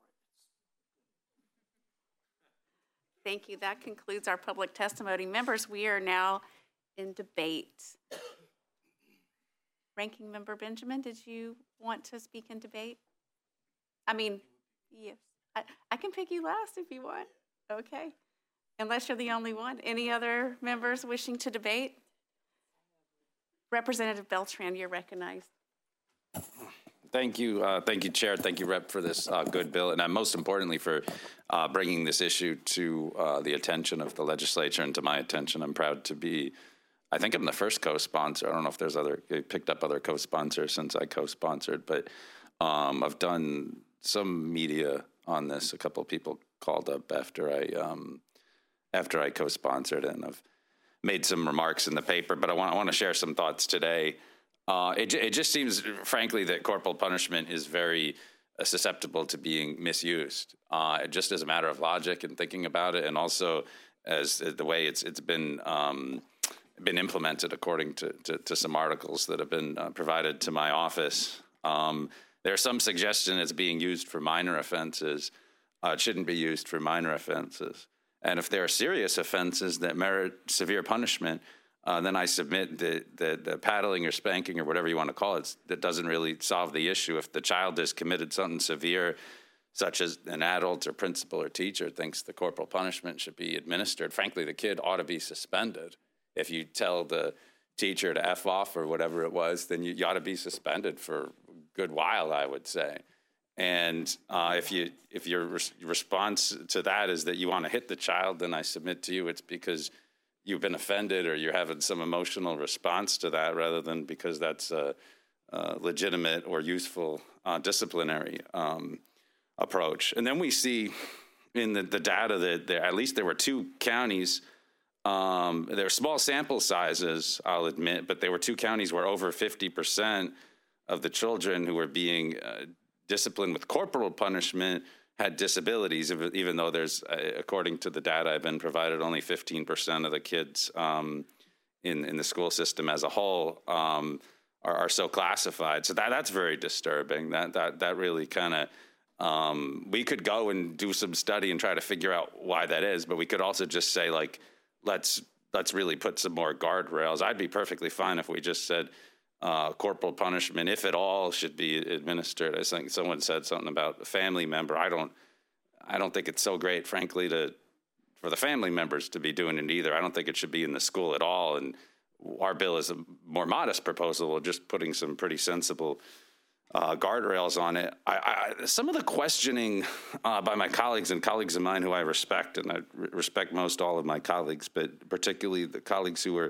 Thank you. That concludes our public testimony. Members, we are now in debate. Ranking Member Benjamin, did you want to speak in debate? I mean, yes. I, I can pick you last if you want. Okay. Unless you're the only one. Any other members wishing to debate? Representative Beltran, you're recognized. Thank you, uh, thank you, Chair. Thank you, Rep, for this uh, good bill, and uh, most importantly for uh, bringing this issue to uh, the attention of the legislature and to my attention. I'm proud to be. I think I'm the first co-sponsor. I don't know if there's other picked up other co-sponsors since I co-sponsored, but um, I've done some media on this. A couple of people called up after I um, after I co-sponsored, and I've made some remarks in the paper. But I want I want to share some thoughts today. Uh, it, it just seems, frankly, that corporal punishment is very uh, susceptible to being misused, uh, just as a matter of logic and thinking about it, and also as uh, the way it's it's been um, been implemented according to, to, to some articles that have been uh, provided to my office. Um, there's some suggestion it's being used for minor offenses. Uh, it shouldn't be used for minor offenses. And if there are serious offenses that merit severe punishment, Uh, then I submit that the, the paddling or spanking or whatever you want to call it, that doesn't really solve the issue. If the child has committed something severe, such as an adult or principal or teacher thinks the corporal punishment should be administered, frankly, the kid ought to be suspended. If you tell the teacher to F off or whatever it was, then you, you ought to be suspended for a good while, I would say. And uh, if you if your res- response to that is that you want to hit the child, then I submit to you it's because you've been offended or you're having some emotional response to that rather than because that's a, a legitimate or useful uh, disciplinary um, approach. And then we see in the, the data that there, at least there were two counties, um, there are small sample sizes, I'll admit, but there were two counties where over fifty percent of the children who were being uh, disciplined with corporal punishment had disabilities, even though there's, according to the data I've been provided, only fifteen percent of the kids um, in, in the school system as a whole um, are, are so classified. So that that's very disturbing. That that that really kind of, um, we could go and do some study and try to figure out why that is, but we could also just say, like, let's let's really put some more guardrails. I'd be perfectly fine if we just said, Uh, corporal punishment, if at all, should be administered. I think someone said something about a family member. I don't, I don't think it's so great, frankly, to for the family members to be doing it either. I don't think it should be in the school at all. And our bill is a more modest proposal of just putting some pretty sensible uh, guardrails on it. I, I, some of the questioning uh, by my colleagues and colleagues of mine who I respect, and I re- respect most all of my colleagues, but particularly the colleagues who were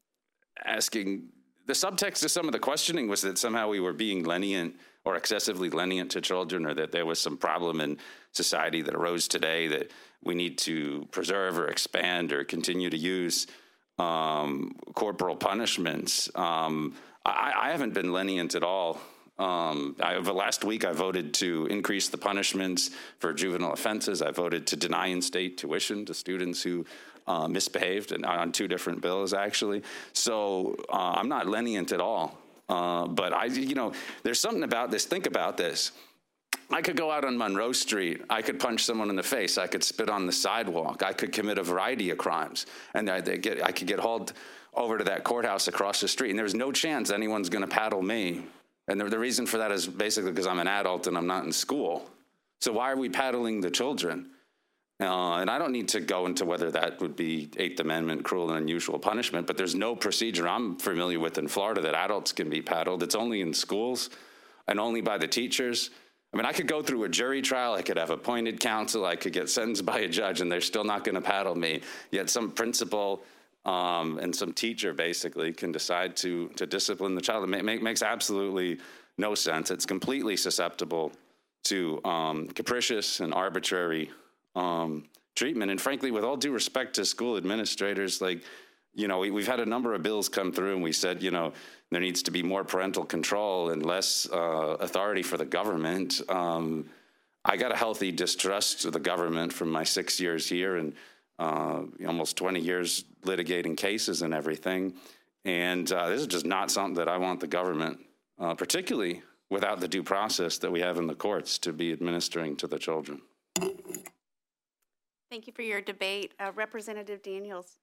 asking. The subtext of some of the questioning was that somehow we were being lenient or excessively lenient to children, or that there was some problem in society that arose today that we need to preserve or expand or continue to use um, corporal punishments. Um, I, I haven't been lenient at all. Um, I, over last week, I voted to increase the punishments for juvenile offenses. I voted to deny in-state tuition to students who uh, misbehaved, and on two different bills, actually. So uh, I'm not lenient at all. Uh, but I, you know, there's something about this. Think about this. I could go out on Monroe Street. I could punch someone in the face. I could spit on the sidewalk. I could commit a variety of crimes, and I, they get, I could get hauled over to that courthouse across the street, and there's no chance anyone's going to paddle me. And the, the reason for that is basically because I'm an adult and I'm not in school. So why are we paddling the children? Uh, and I don't need to go into whether that would be Eighth Amendment cruel and unusual punishment, but there's no procedure I'm familiar with in Florida that adults can be paddled. It's only in schools and only by the teachers. I mean, I could go through a jury trial. I could have appointed counsel. I could get sentenced by a judge, and they're still not going to paddle me. Yet some principal um, and some teacher basically can decide to to discipline the child. It ma- ma- makes absolutely no sense. It's completely susceptible to um, capricious and arbitrary um, treatment. And frankly, with all due respect to school administrators, like, you know, we, we've had a number of bills come through, and we said, you know, there needs to be more parental control and less uh, authority for the government. Um, I got a healthy distrust of the government from my six years here and uh, almost twenty years litigating cases and everything. And uh, this is just not something that I want the government, uh, particularly without the due process that we have in the courts, to be administering to the children. Thank you for your debate. Uh, Representative Daniels.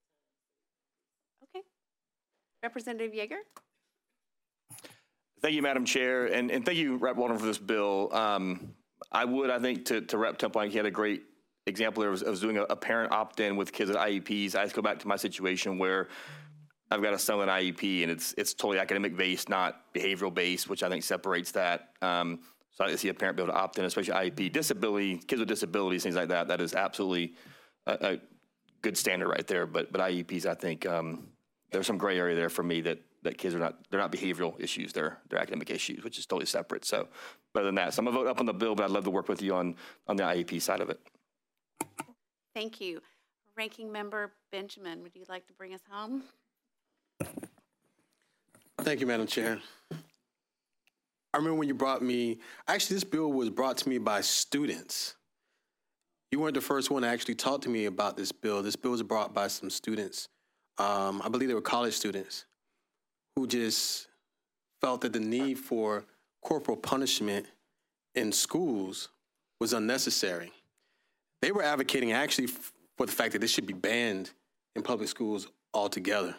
Okay. Representative Yeager. Thank you, Madam Chair, and, and thank you, Rep Walden, for this bill. Um, I would, I think, to, to Rep Temple, he had a great example there of, of doing a, a parent opt-in with kids at I E Ps. I just go back to my situation where I've got a son with an I E P, and it's it's totally academic based, not behavioral based, which I think separates that. Um, so I see a parent be able to opt in, especially I E P, disability, kids with disabilities, things like that. That is absolutely a, a good standard right there. But but I E Ps, I think um, there's some gray area there for me that that kids are not they're not behavioral issues, they're they're academic issues, which is totally separate. So, other than that, so I'm gonna vote up on the bill, but I'd love to work with you on on the I E P side of it. Thank you. Ranking Member Benjamin, would you like to bring us home? Thank you, Madam Chair. I remember when you brought me, actually this bill was brought to me by students. You weren't the first one to actually talk to me about this bill. This bill was brought by some students. Um, I believe they were college students who just felt that the need for corporal punishment in schools was unnecessary. They were advocating actually for the fact that this should be banned in public schools altogether.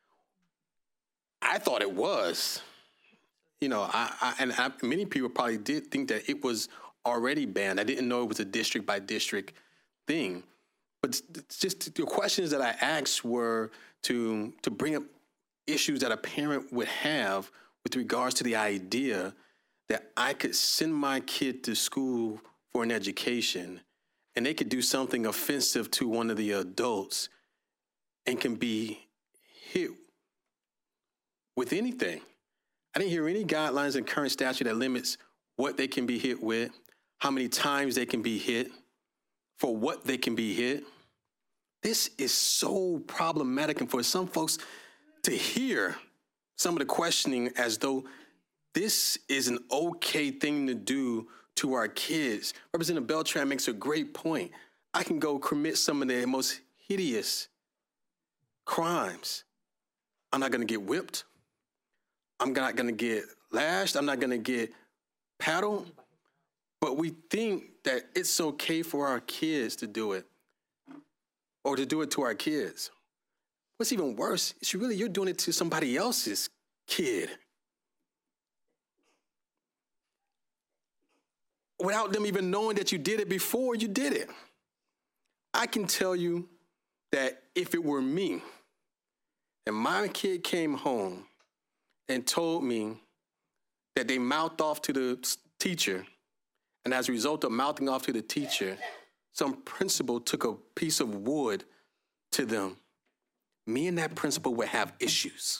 I thought it was. You know, I, I and I, many people probably did think that it was already banned. I didn't know it was a district by district thing. But just the questions that I asked were to to bring up issues that a parent would have with regards to the idea that I could send my kid to school for an education and they could do something offensive to one of the adults and can be hit with anything. I didn't hear any guidelines in current statute that limits what they can be hit with, how many times they can be hit, for what they can be hit. This is so problematic, and for some folks to hear some of the questioning as though this is an okay thing to do to our kids. Representative Beltran makes a great point. I can go commit some of the most hideous crimes. I'm not gonna get whipped. I'm not gonna get lashed. I'm not gonna get paddled. But we think that it's okay for our kids to do it, or to do it to our kids. What's even worse is really you're doing it to somebody else's kid without them even knowing that you did it before you did it. I can tell you that if it were me and my kid came home and told me that they mouthed off to the teacher, and as a result of mouthing off to the teacher, some principal took a piece of wood to them, me and that principal would have issues.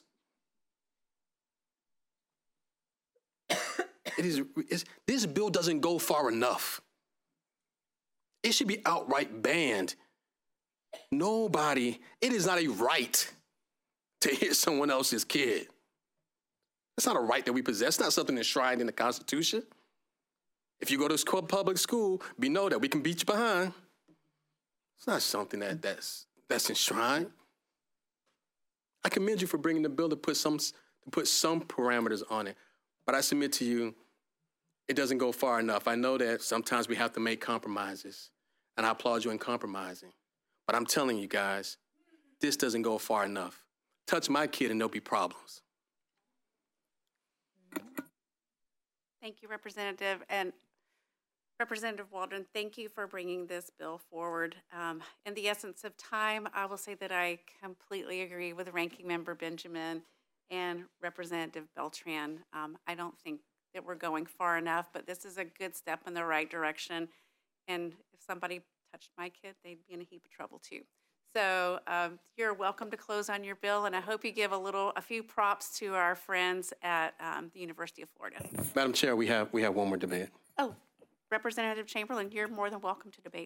It is, it's, this bill doesn't go far enough. It should be outright banned. Nobody, it is not a right to hit someone else's kid. That's not a right that we possess. It's not something enshrined in the Constitution. If you go to public school, we know that we can beat you behind. It's not something that, that's, that's enshrined. I commend you for bringing the bill to put some to put some parameters on it, but I submit to you, it doesn't go far enough. I know that sometimes we have to make compromises, and I applaud you in compromising. But I'm telling you guys, this doesn't go far enough. Touch my kid and there'll be problems. Thank you, Representative. And Representative Waldron, thank you for bringing this bill forward. Um, in the essence of time, I will say that I completely agree with Ranking Member Benjamin and Representative Beltran. Um, I don't think that we're going far enough, but this is a good step in the right direction. And if somebody touched my kid, they'd be in a heap of trouble too. So um, you're welcome to close on your bill, and I hope you give a little, a few props to our friends at um, the University of Florida. Madam Chair, we have we have one more debate. Oh, Representative Chamberlain, you're more than welcome to debate.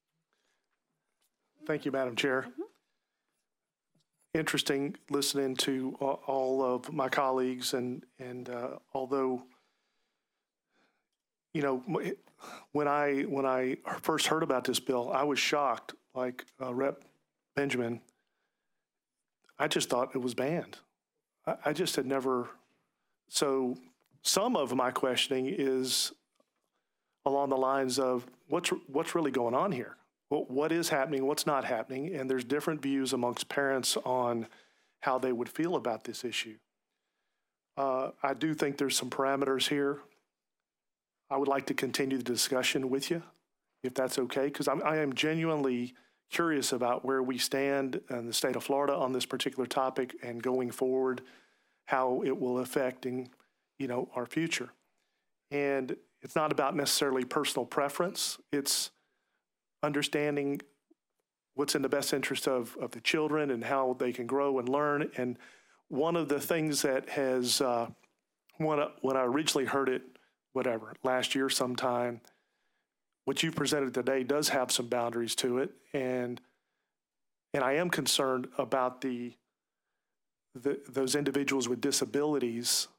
Thank you, Madam Chair. Mm-hmm. Interesting listening to all of my colleagues, and and uh, although, you know, when I when I first heard about this bill, I was shocked, like uh, Rep Benjamin. I just thought it was banned. I, I just had never. So some of my questioning is along the lines of what's what's really going on here. What, what is happening, what's not happening, and there's different views amongst parents on how they would feel about this issue. Uh, I do think there's some parameters here. I would like to continue the discussion with you, if that's okay, because I am genuinely curious about where we stand in the state of Florida on this particular topic and going forward, how it will affecting, you know, our future. And it's not about necessarily personal preference. It's understanding what's in the best interest of, of the children and how they can grow and learn. And one of the things that has, uh, when, I, when I originally heard it, whatever, last year sometime, what you presented today does have some boundaries to it. And and I am concerned about the, the those individuals with disabilities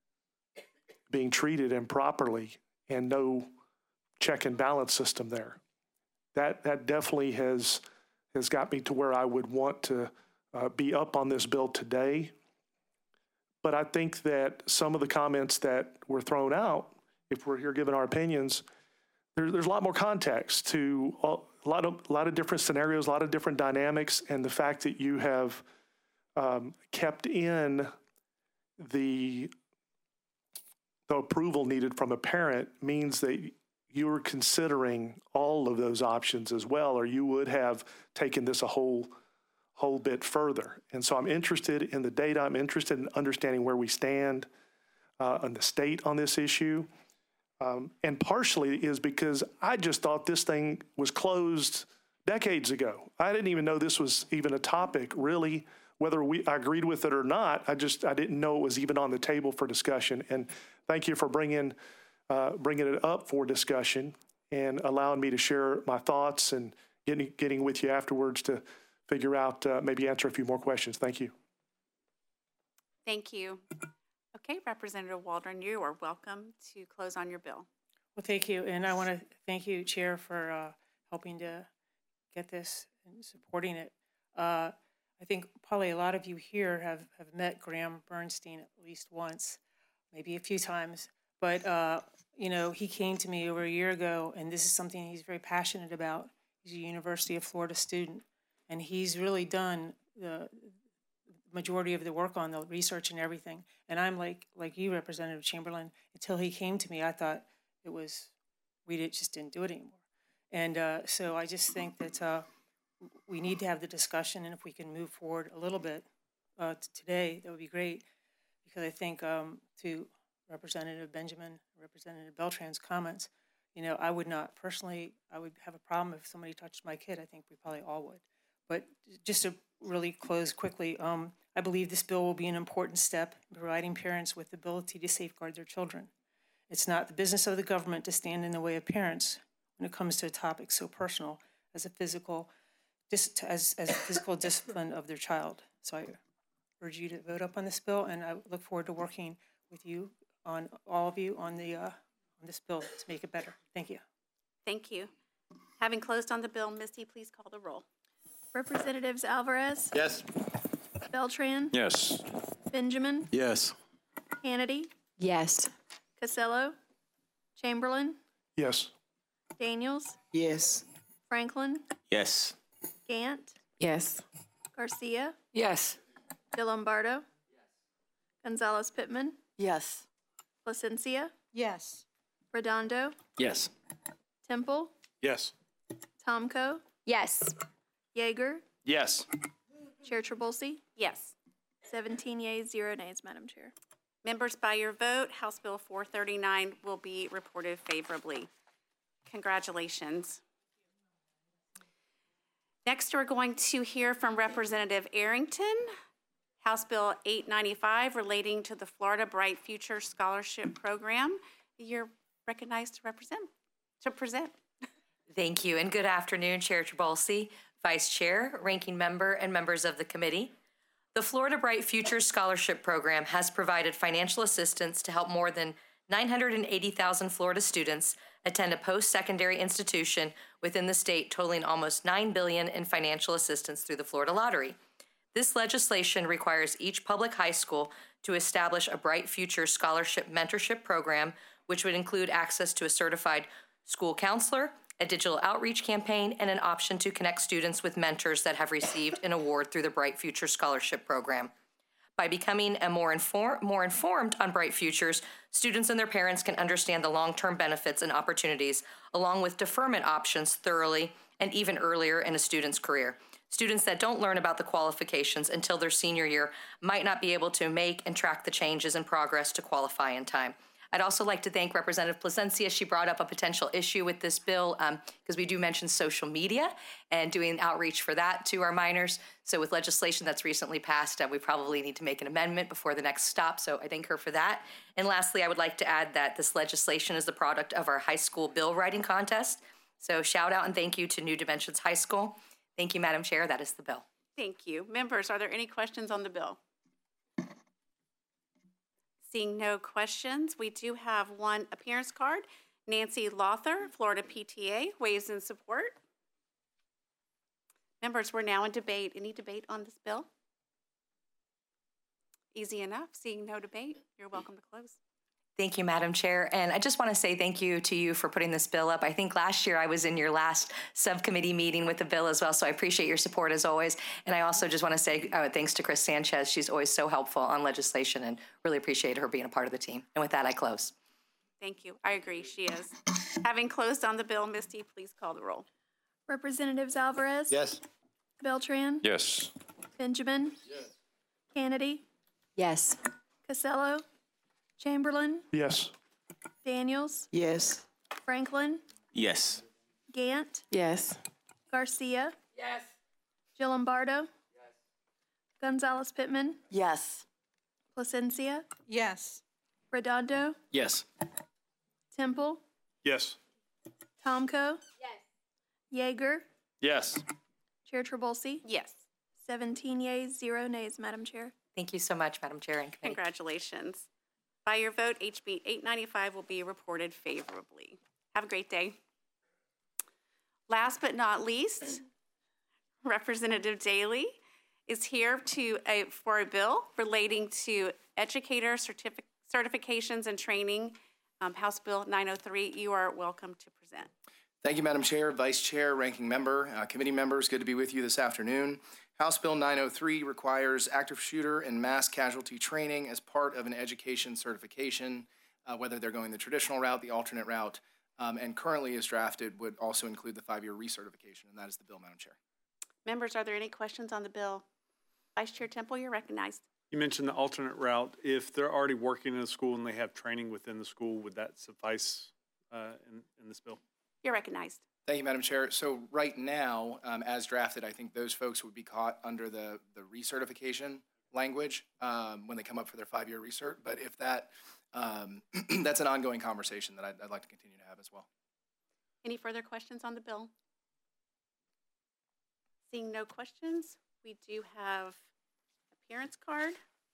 being treated improperly and no check and balance system there. That that definitely has has got me to where I would want to uh, be up on this bill today. But I think that some of the comments that were thrown out, if we're here giving our opinions, there, there's a lot more context to all, a lot of a lot of different scenarios, a lot of different dynamics, and the fact that you have um, kept in the the approval needed from a parent means that you were considering all of those options as well, or you would have taken this a whole whole bit further. And so I'm interested in the data. I'm interested in understanding where we stand uh, on the state on this issue. Um, and partially is because I just thought this thing was closed decades ago. I didn't even know this was even a topic, really, whether we I agreed with it or not. I just I didn't know it was even on the table for discussion. And thank you for bringing uh, bringing it up for discussion and allowing me to share my thoughts and getting getting with you afterwards to figure out uh, maybe answer a few more questions. Thank you. Thank you. Okay, Representative Waldron, you are welcome to close on your bill. Well, thank you, and I want to thank you, Chair, for uh, helping to get this and supporting it. Uh, I think probably a lot of you here have, have met Graham Bernstein at least once, maybe a few times, but uh, you know, he came to me over a year ago, and this is something he's very passionate about. He's a University of Florida student, and he's really done the majority of the work on the research and everything. And I'm like, like you, Representative Chamberlain, until he came to me, I thought it was, we did, just didn't do it anymore. And uh, so I just think that uh, we need to have the discussion, and if we can move forward a little bit uh, today, that would be great. Because I think um, to Representative Benjamin, Representative Beltran's comments, you know, I would not personally, I would have a problem if somebody touched my kid. I think we probably all would. But just to really close quickly, um, I believe this bill will be an important step in providing parents with the ability to safeguard their children. It's not the business of the government to stand in the way of parents when it comes to a topic so personal as a physical, as, as a physical discipline of their child. So I urge you to vote up on this bill, and I look forward to working with you, on all of you, on the uh, on this bill to make it better. Thank you. Thank you. Having closed on the bill, Misty, please call the roll. Representatives Alvarez, Yes. Beltran, Yes. Benjamin, Yes. Hannity, Yes. Casello, Chamberlain, Yes. Daniels, Yes. Franklin, Yes. Gant, Yes. Garcia, Yes. DeLombardo, Gonzalez Pittman, Yes. Placencia, Yes. Redondo, Yes. Temple, Yes. Tomco, Yes. Yeager, Yes. Chair Trabulsi, Yes. seventeen yeas, zero nays, Madam Chair. Members, by your vote, House Bill four thirty-nine will be reported favorably. Congratulations. Next, we're going to hear from Representative Arrington, House Bill eight ninety-five relating to the Florida Bright Future Scholarship Program. You're recognized to represent, to present. Thank you, and good afternoon, Chair Trabulsi, Vice Chair, Ranking Member, and members of the committee. The Florida Bright Future Scholarship Program has provided financial assistance to help more than nine hundred eighty thousand Florida students attend a post-secondary institution within the state, totaling almost nine billion dollars in financial assistance through the Florida Lottery. This legislation requires each public high school to establish a Bright Future Scholarship Mentorship Program, which would include access to a certified school counselor, a digital outreach campaign, and an option to connect students with mentors that have received an award through the Bright Future Scholarship Program. By becoming a more, inform- more informed on Bright Futures, students and their parents can understand the long-term benefits and opportunities, along with deferment options thoroughly and even earlier in a student's career. Students that don't learn about the qualifications until their senior year might not be able to make and track the changes in progress to qualify in time. I'd also like to thank Representative Placencia. She brought up a potential issue with this bill because um, we do mention social media and doing outreach for that to our minors. So with legislation that's recently passed, uh, we probably need to make an amendment before the next stop. So I thank her for that. And lastly, I would like to add that this legislation is the product of our high school bill writing contest. So shout out and thank you to New Dimensions High School. Thank you, Madam Chair. That is the bill. Thank you. Members, are there any questions on the bill? Seeing no questions, we do have one appearance card. Nancy Lothar, Florida P T A, waves in support. Members, we're now in debate. Any debate on this bill? Easy enough. Seeing no debate, you're welcome to close. Thank you, Madam Chair. And I just want to say thank you to you for putting this bill up. I think last year I was in your last subcommittee meeting with the bill as well, so I appreciate your support as always. And I also just want to say uh, thanks to Chris Sanchez. She's always so helpful on legislation and really appreciate her being a part of the team. And with that, I close. Thank you. I agree. She is. Having closed on the bill, Misty, please call the roll. Representatives Alvarez? Yes. Beltran? Yes. Benjamin? Yes. Kennedy? Yes. Casello? Chamberlain? Yes. Daniels? Yes. Franklin? Yes. Gant? Yes. Garcia? Yes. Gillimbardo? Yes. Gonzalez Pittman? Yes. Placencia? Yes. Redondo? Yes. Temple? Yes. Tomco? Yes. Yeager? Yes. Chair Trabulsi? Yes. seventeen yeas, zero nays, Madam Chair. Thank you so much, Madam Chair and Committee. Congratulations. By your vote, H B eight ninety-five will be reported favorably. Have a great day. Last but not least, Representative Daly is here to uh, for a bill relating to educator certific certifications and training, um, House Bill nine oh three. You are welcome to present. Thank you, Madam Chair, Vice Chair, Ranking Member, uh, Committee members. Good to be with you this afternoon. House Bill nine oh three requires active shooter and mass casualty training as part of an education certification, uh, whether they're going the traditional route, the alternate route, um, and currently as drafted would also include the five-year recertification, and that is the bill, Madam Chair. Members, are there any questions on the bill? Vice Chair Temple, you're recognized. You mentioned the alternate route. If they're already working in a school and they have training within the school, would that suffice uh, in, in this bill? You're recognized. Thank you, Madam Chair. So right now, um, as drafted, I think those folks would be caught under the, the recertification language um, when they come up for their five-year recert. But if that, um, that's an ongoing conversation that I'd, I'd like to continue to have as well. Any further questions on the bill? Seeing no questions, we do have appearance card.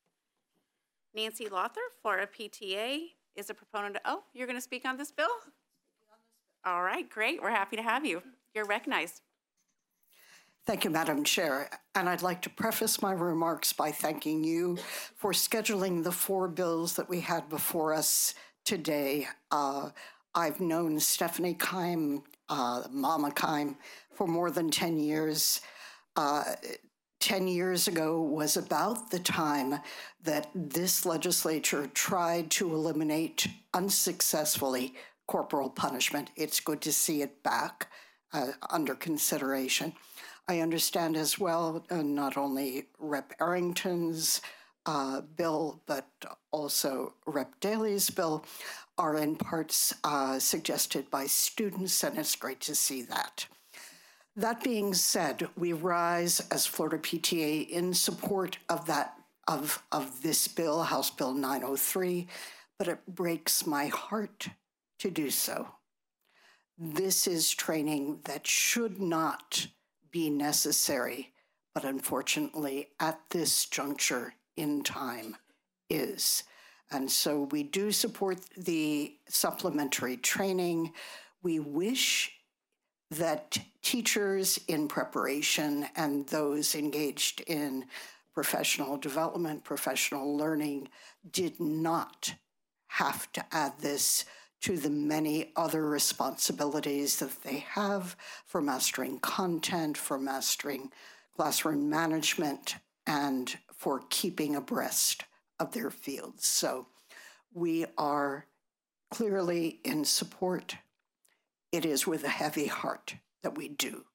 Nancy Lothar, Florida P T A, is a proponent of, oh, you're going to speak on this bill? All right, great. We're happy to have you. You're recognized. Thank you, Madam Chair. And I'd like to preface my remarks by thanking you for scheduling the four bills that we had before us today. Uh, I've known Stephanie Keim, uh, Mama Keim, for more than ten years. Uh, ten years ago was about the time that this legislature tried to eliminate unsuccessfully corporal punishment. It's good to see it back uh, under consideration. I understand as well, uh, not only Representative Arrington's uh, bill, but also Representative Daly's bill are in parts uh, suggested by students, and it's great to see that. That being said, we rise as Florida P T A in support of that of, of this bill, House Bill nine oh three, but it breaks my heart to do so. This is training that should not be necessary, but unfortunately at this juncture in time is. And so we do support the supplementary training. We wish that teachers in preparation and those engaged in professional development, professional learning, did not have to add this to the many other responsibilities that they have for mastering content, for mastering classroom management, and for keeping abreast of their fields. So we are clearly in support. It is with a heavy heart that we do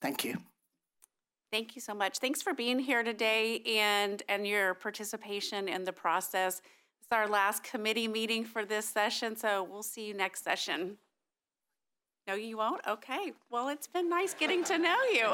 Thank you. Thank you so much. Thanks for being here today and, and your participation in the process. It's our last committee meeting for this session, so we'll see you next session. No, you won't? Okay. Well, it's been nice getting to know you.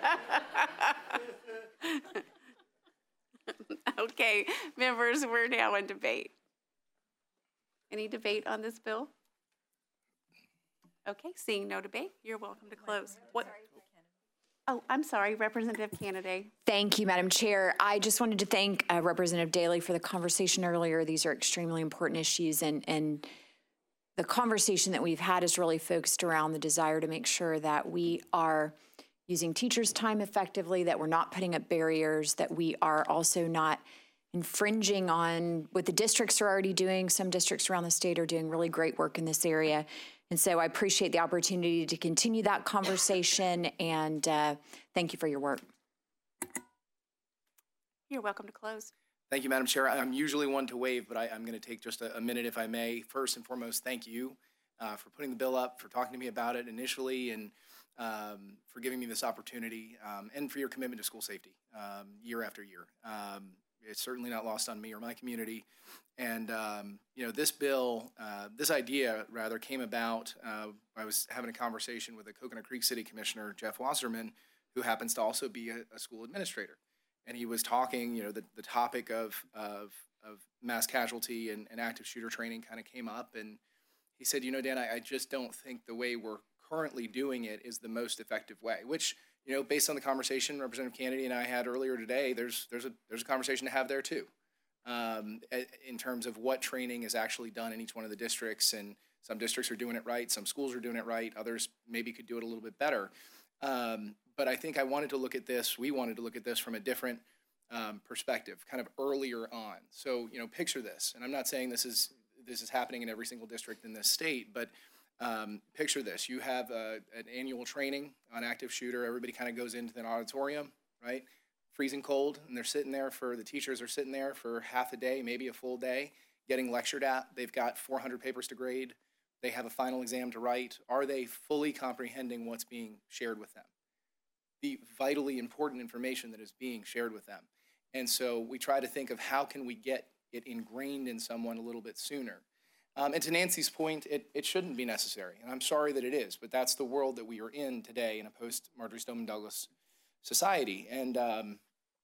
Okay, members, we're now in debate. Any debate on this bill? Okay, seeing no debate, you're welcome to close. What? Oh, I'm sorry, Representative Candidate. Thank you, Madam Chair. I just wanted to thank uh, Representative Daly for the conversation earlier. These are extremely important issues, and, and the conversation that we've had is really focused around the desire to make sure that we are using teachers' time effectively, that we're not putting up barriers, that we are also not infringing on what the districts are already doing. Some districts around the state are doing really great work in this area. And so I appreciate the opportunity to continue that conversation, and uh, thank you for your work. You're welcome to close. Thank you, Madam Chair. I'm usually one to waive, but I, I'm going to take just a, a minute if I may. First and foremost, thank you uh, for putting the bill up, for talking to me about it initially, and um, for giving me this opportunity, um, and for your commitment to school safety um, year after year. Um, it's certainly not lost on me or my community. And, um, you know, this bill, uh, this idea, rather, came about, uh, I was having a conversation with the Coconut Creek City Commissioner, Jeff Wasserman, who happens to also be a, a school administrator. And he was talking, you know, the, the topic of, of, of mass casualty and, and active shooter training kind of came up. And he said, you know, Dan, I, I just don't think the way we're currently doing it is the most effective way, which, you know, based on the conversation Representative Kennedy and I had earlier today, there's, there's, a, there's a conversation to have there too. Um, in terms of what training is actually done in each one of the districts. And some districts are doing it right, some schools are doing it right, others maybe could do it a little bit better. Um, but I think I wanted to look at this, we wanted to look at this from a different um, perspective, kind of earlier on. So, you know, picture this, and I'm not saying this is, this is happening in every single district in this state, but um, picture this. You have a, an annual training on active shooter, everybody kind of goes into an auditorium, right? Freezing cold, and they're sitting there for, the teachers are sitting there for half a day, maybe a full day, getting lectured at. They've got four hundred papers to grade. They have a final exam to write. Are they fully comprehending what's being shared with them? The vitally important information that is being shared with them. And so we try to think of how can we get it ingrained in someone a little bit sooner. Um, and to Nancy's point, it, it shouldn't be necessary. And I'm sorry that it is, but that's the world that we are in today in a post-Marjory Stoneman Douglas society. And um,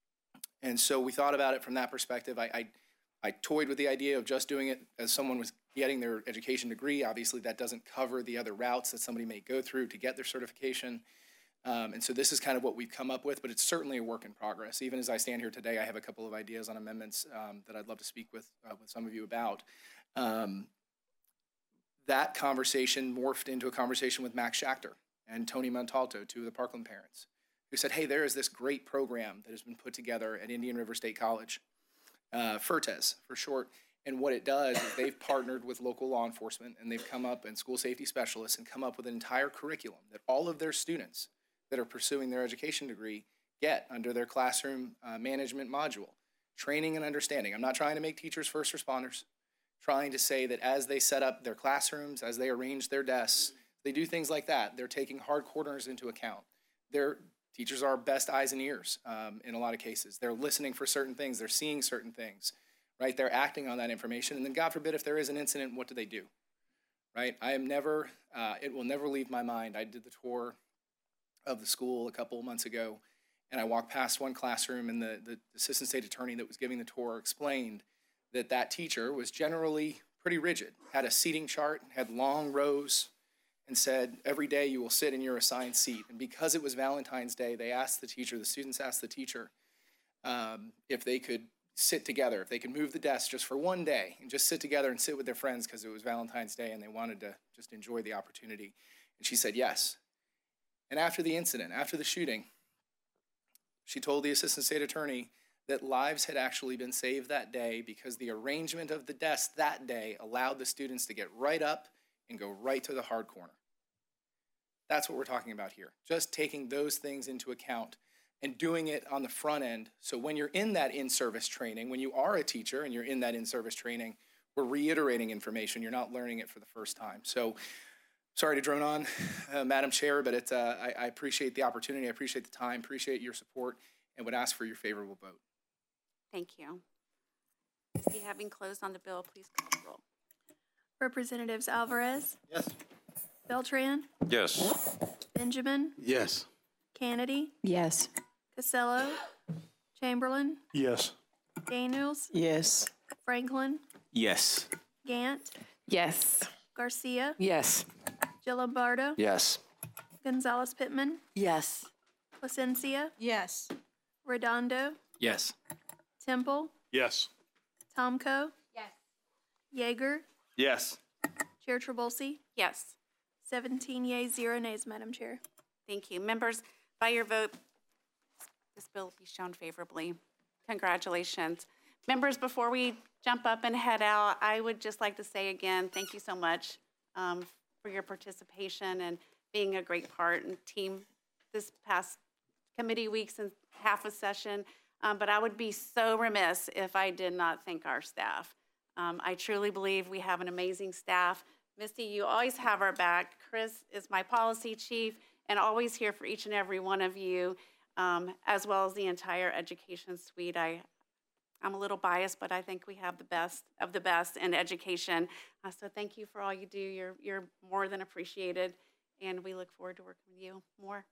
And so we thought about it from that perspective. I, I, I toyed with the idea of just doing it as someone was getting their education degree. Obviously, that doesn't cover the other routes that somebody may go through to get their certification. Um, and so this is kind of what we've come up with, but it's certainly a work in progress. Even as I stand here today, I have a couple of ideas on amendments um, that I'd love to speak with, uh, with some of you about. Um, that conversation morphed into a conversation with Max Schachter and Tony Montalto, two of the Parkland parents, who said, hey, there is this great program that has been put together at Indian River State College, uh, FERTES for short. And what it does is they've partnered with local law enforcement, and they've come up, and school safety specialists, and come up with an entire curriculum that all of their students that are pursuing their education degree get under their classroom uh, management module. Training and understanding. I'm not trying to make teachers first responders, trying to say that as they set up their classrooms, as they arrange their desks, they do things like that. They're taking hard corners into account. They're Teachers are best eyes and ears um, in a lot of cases. They're listening for certain things. They're seeing certain things, right? They're acting on that information. And then God forbid if there is an incident, what do they do, right? I am never, uh, it will never leave my mind. I did the tour of the school a couple of months ago, and I walked past one classroom, and the, the assistant state attorney that was giving the tour explained that that teacher was generally pretty rigid, had a seating chart, had long rows, and said, every day you will sit in your assigned seat. And because it was Valentine's Day, they asked the teacher, the students asked the teacher um, if they could sit together, if they could move the desk just for one day and just sit together and sit with their friends because it was Valentine's Day and they wanted to just enjoy the opportunity. And she said yes. And after the incident, after the shooting, she told the assistant state attorney that lives had actually been saved that day because the arrangement of the desk that day allowed the students to get right up and go right to the hard corner. That's what we're talking about here. Just taking those things into account and doing it on the front end. So when you're in that in-service training, when you are a teacher and you're in that in-service training, we're reiterating information. You're not learning it for the first time. So sorry to drone on, uh, Madam Chair, but it's, uh, I, I appreciate the opportunity. I appreciate the time, appreciate your support, and would ask for your favorable vote. Thank you. Misty, having closed on the bill, please call the roll. Representatives Alvarez, Yes. Beltran, Yes. Benjamin, Yes. Kennedy, Yes. Costello, Chamberlain, Yes. Daniels, Yes. Franklin, Yes. Gant, Yes. Garcia, Yes. Gillibardo, Yes. Gonzalez Pittman, Yes. Placencia, Yes. Redondo, Yes. Temple, Yes. Tomco. Yes. Yeager, Yes. Chair Trabulsi, Yes. seventeen yeas, zero nays, Madam Chair. Thank you. Members, by your vote, this bill will be shown favorably. Congratulations. Members, before we jump up and head out, I would just like to say again, thank you so much um, for your participation and being a great part and team this past committee weeks and half a session. Um, but I would be so remiss if I did not thank our staff. Um, I truly believe we have an amazing staff. Misty, you always have our back. Chris is my policy chief and always here for each and every one of you, um, as well as the entire education suite. I, I'm a little biased, but I think we have the best of the best in education. Uh, so thank you for all you do. You're, you're more than appreciated, and we look forward to working with you more.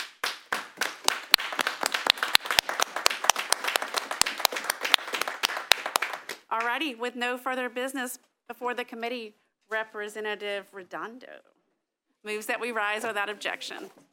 All righty, with no further business before the committee, Representative Redondo moves that we rise without objection.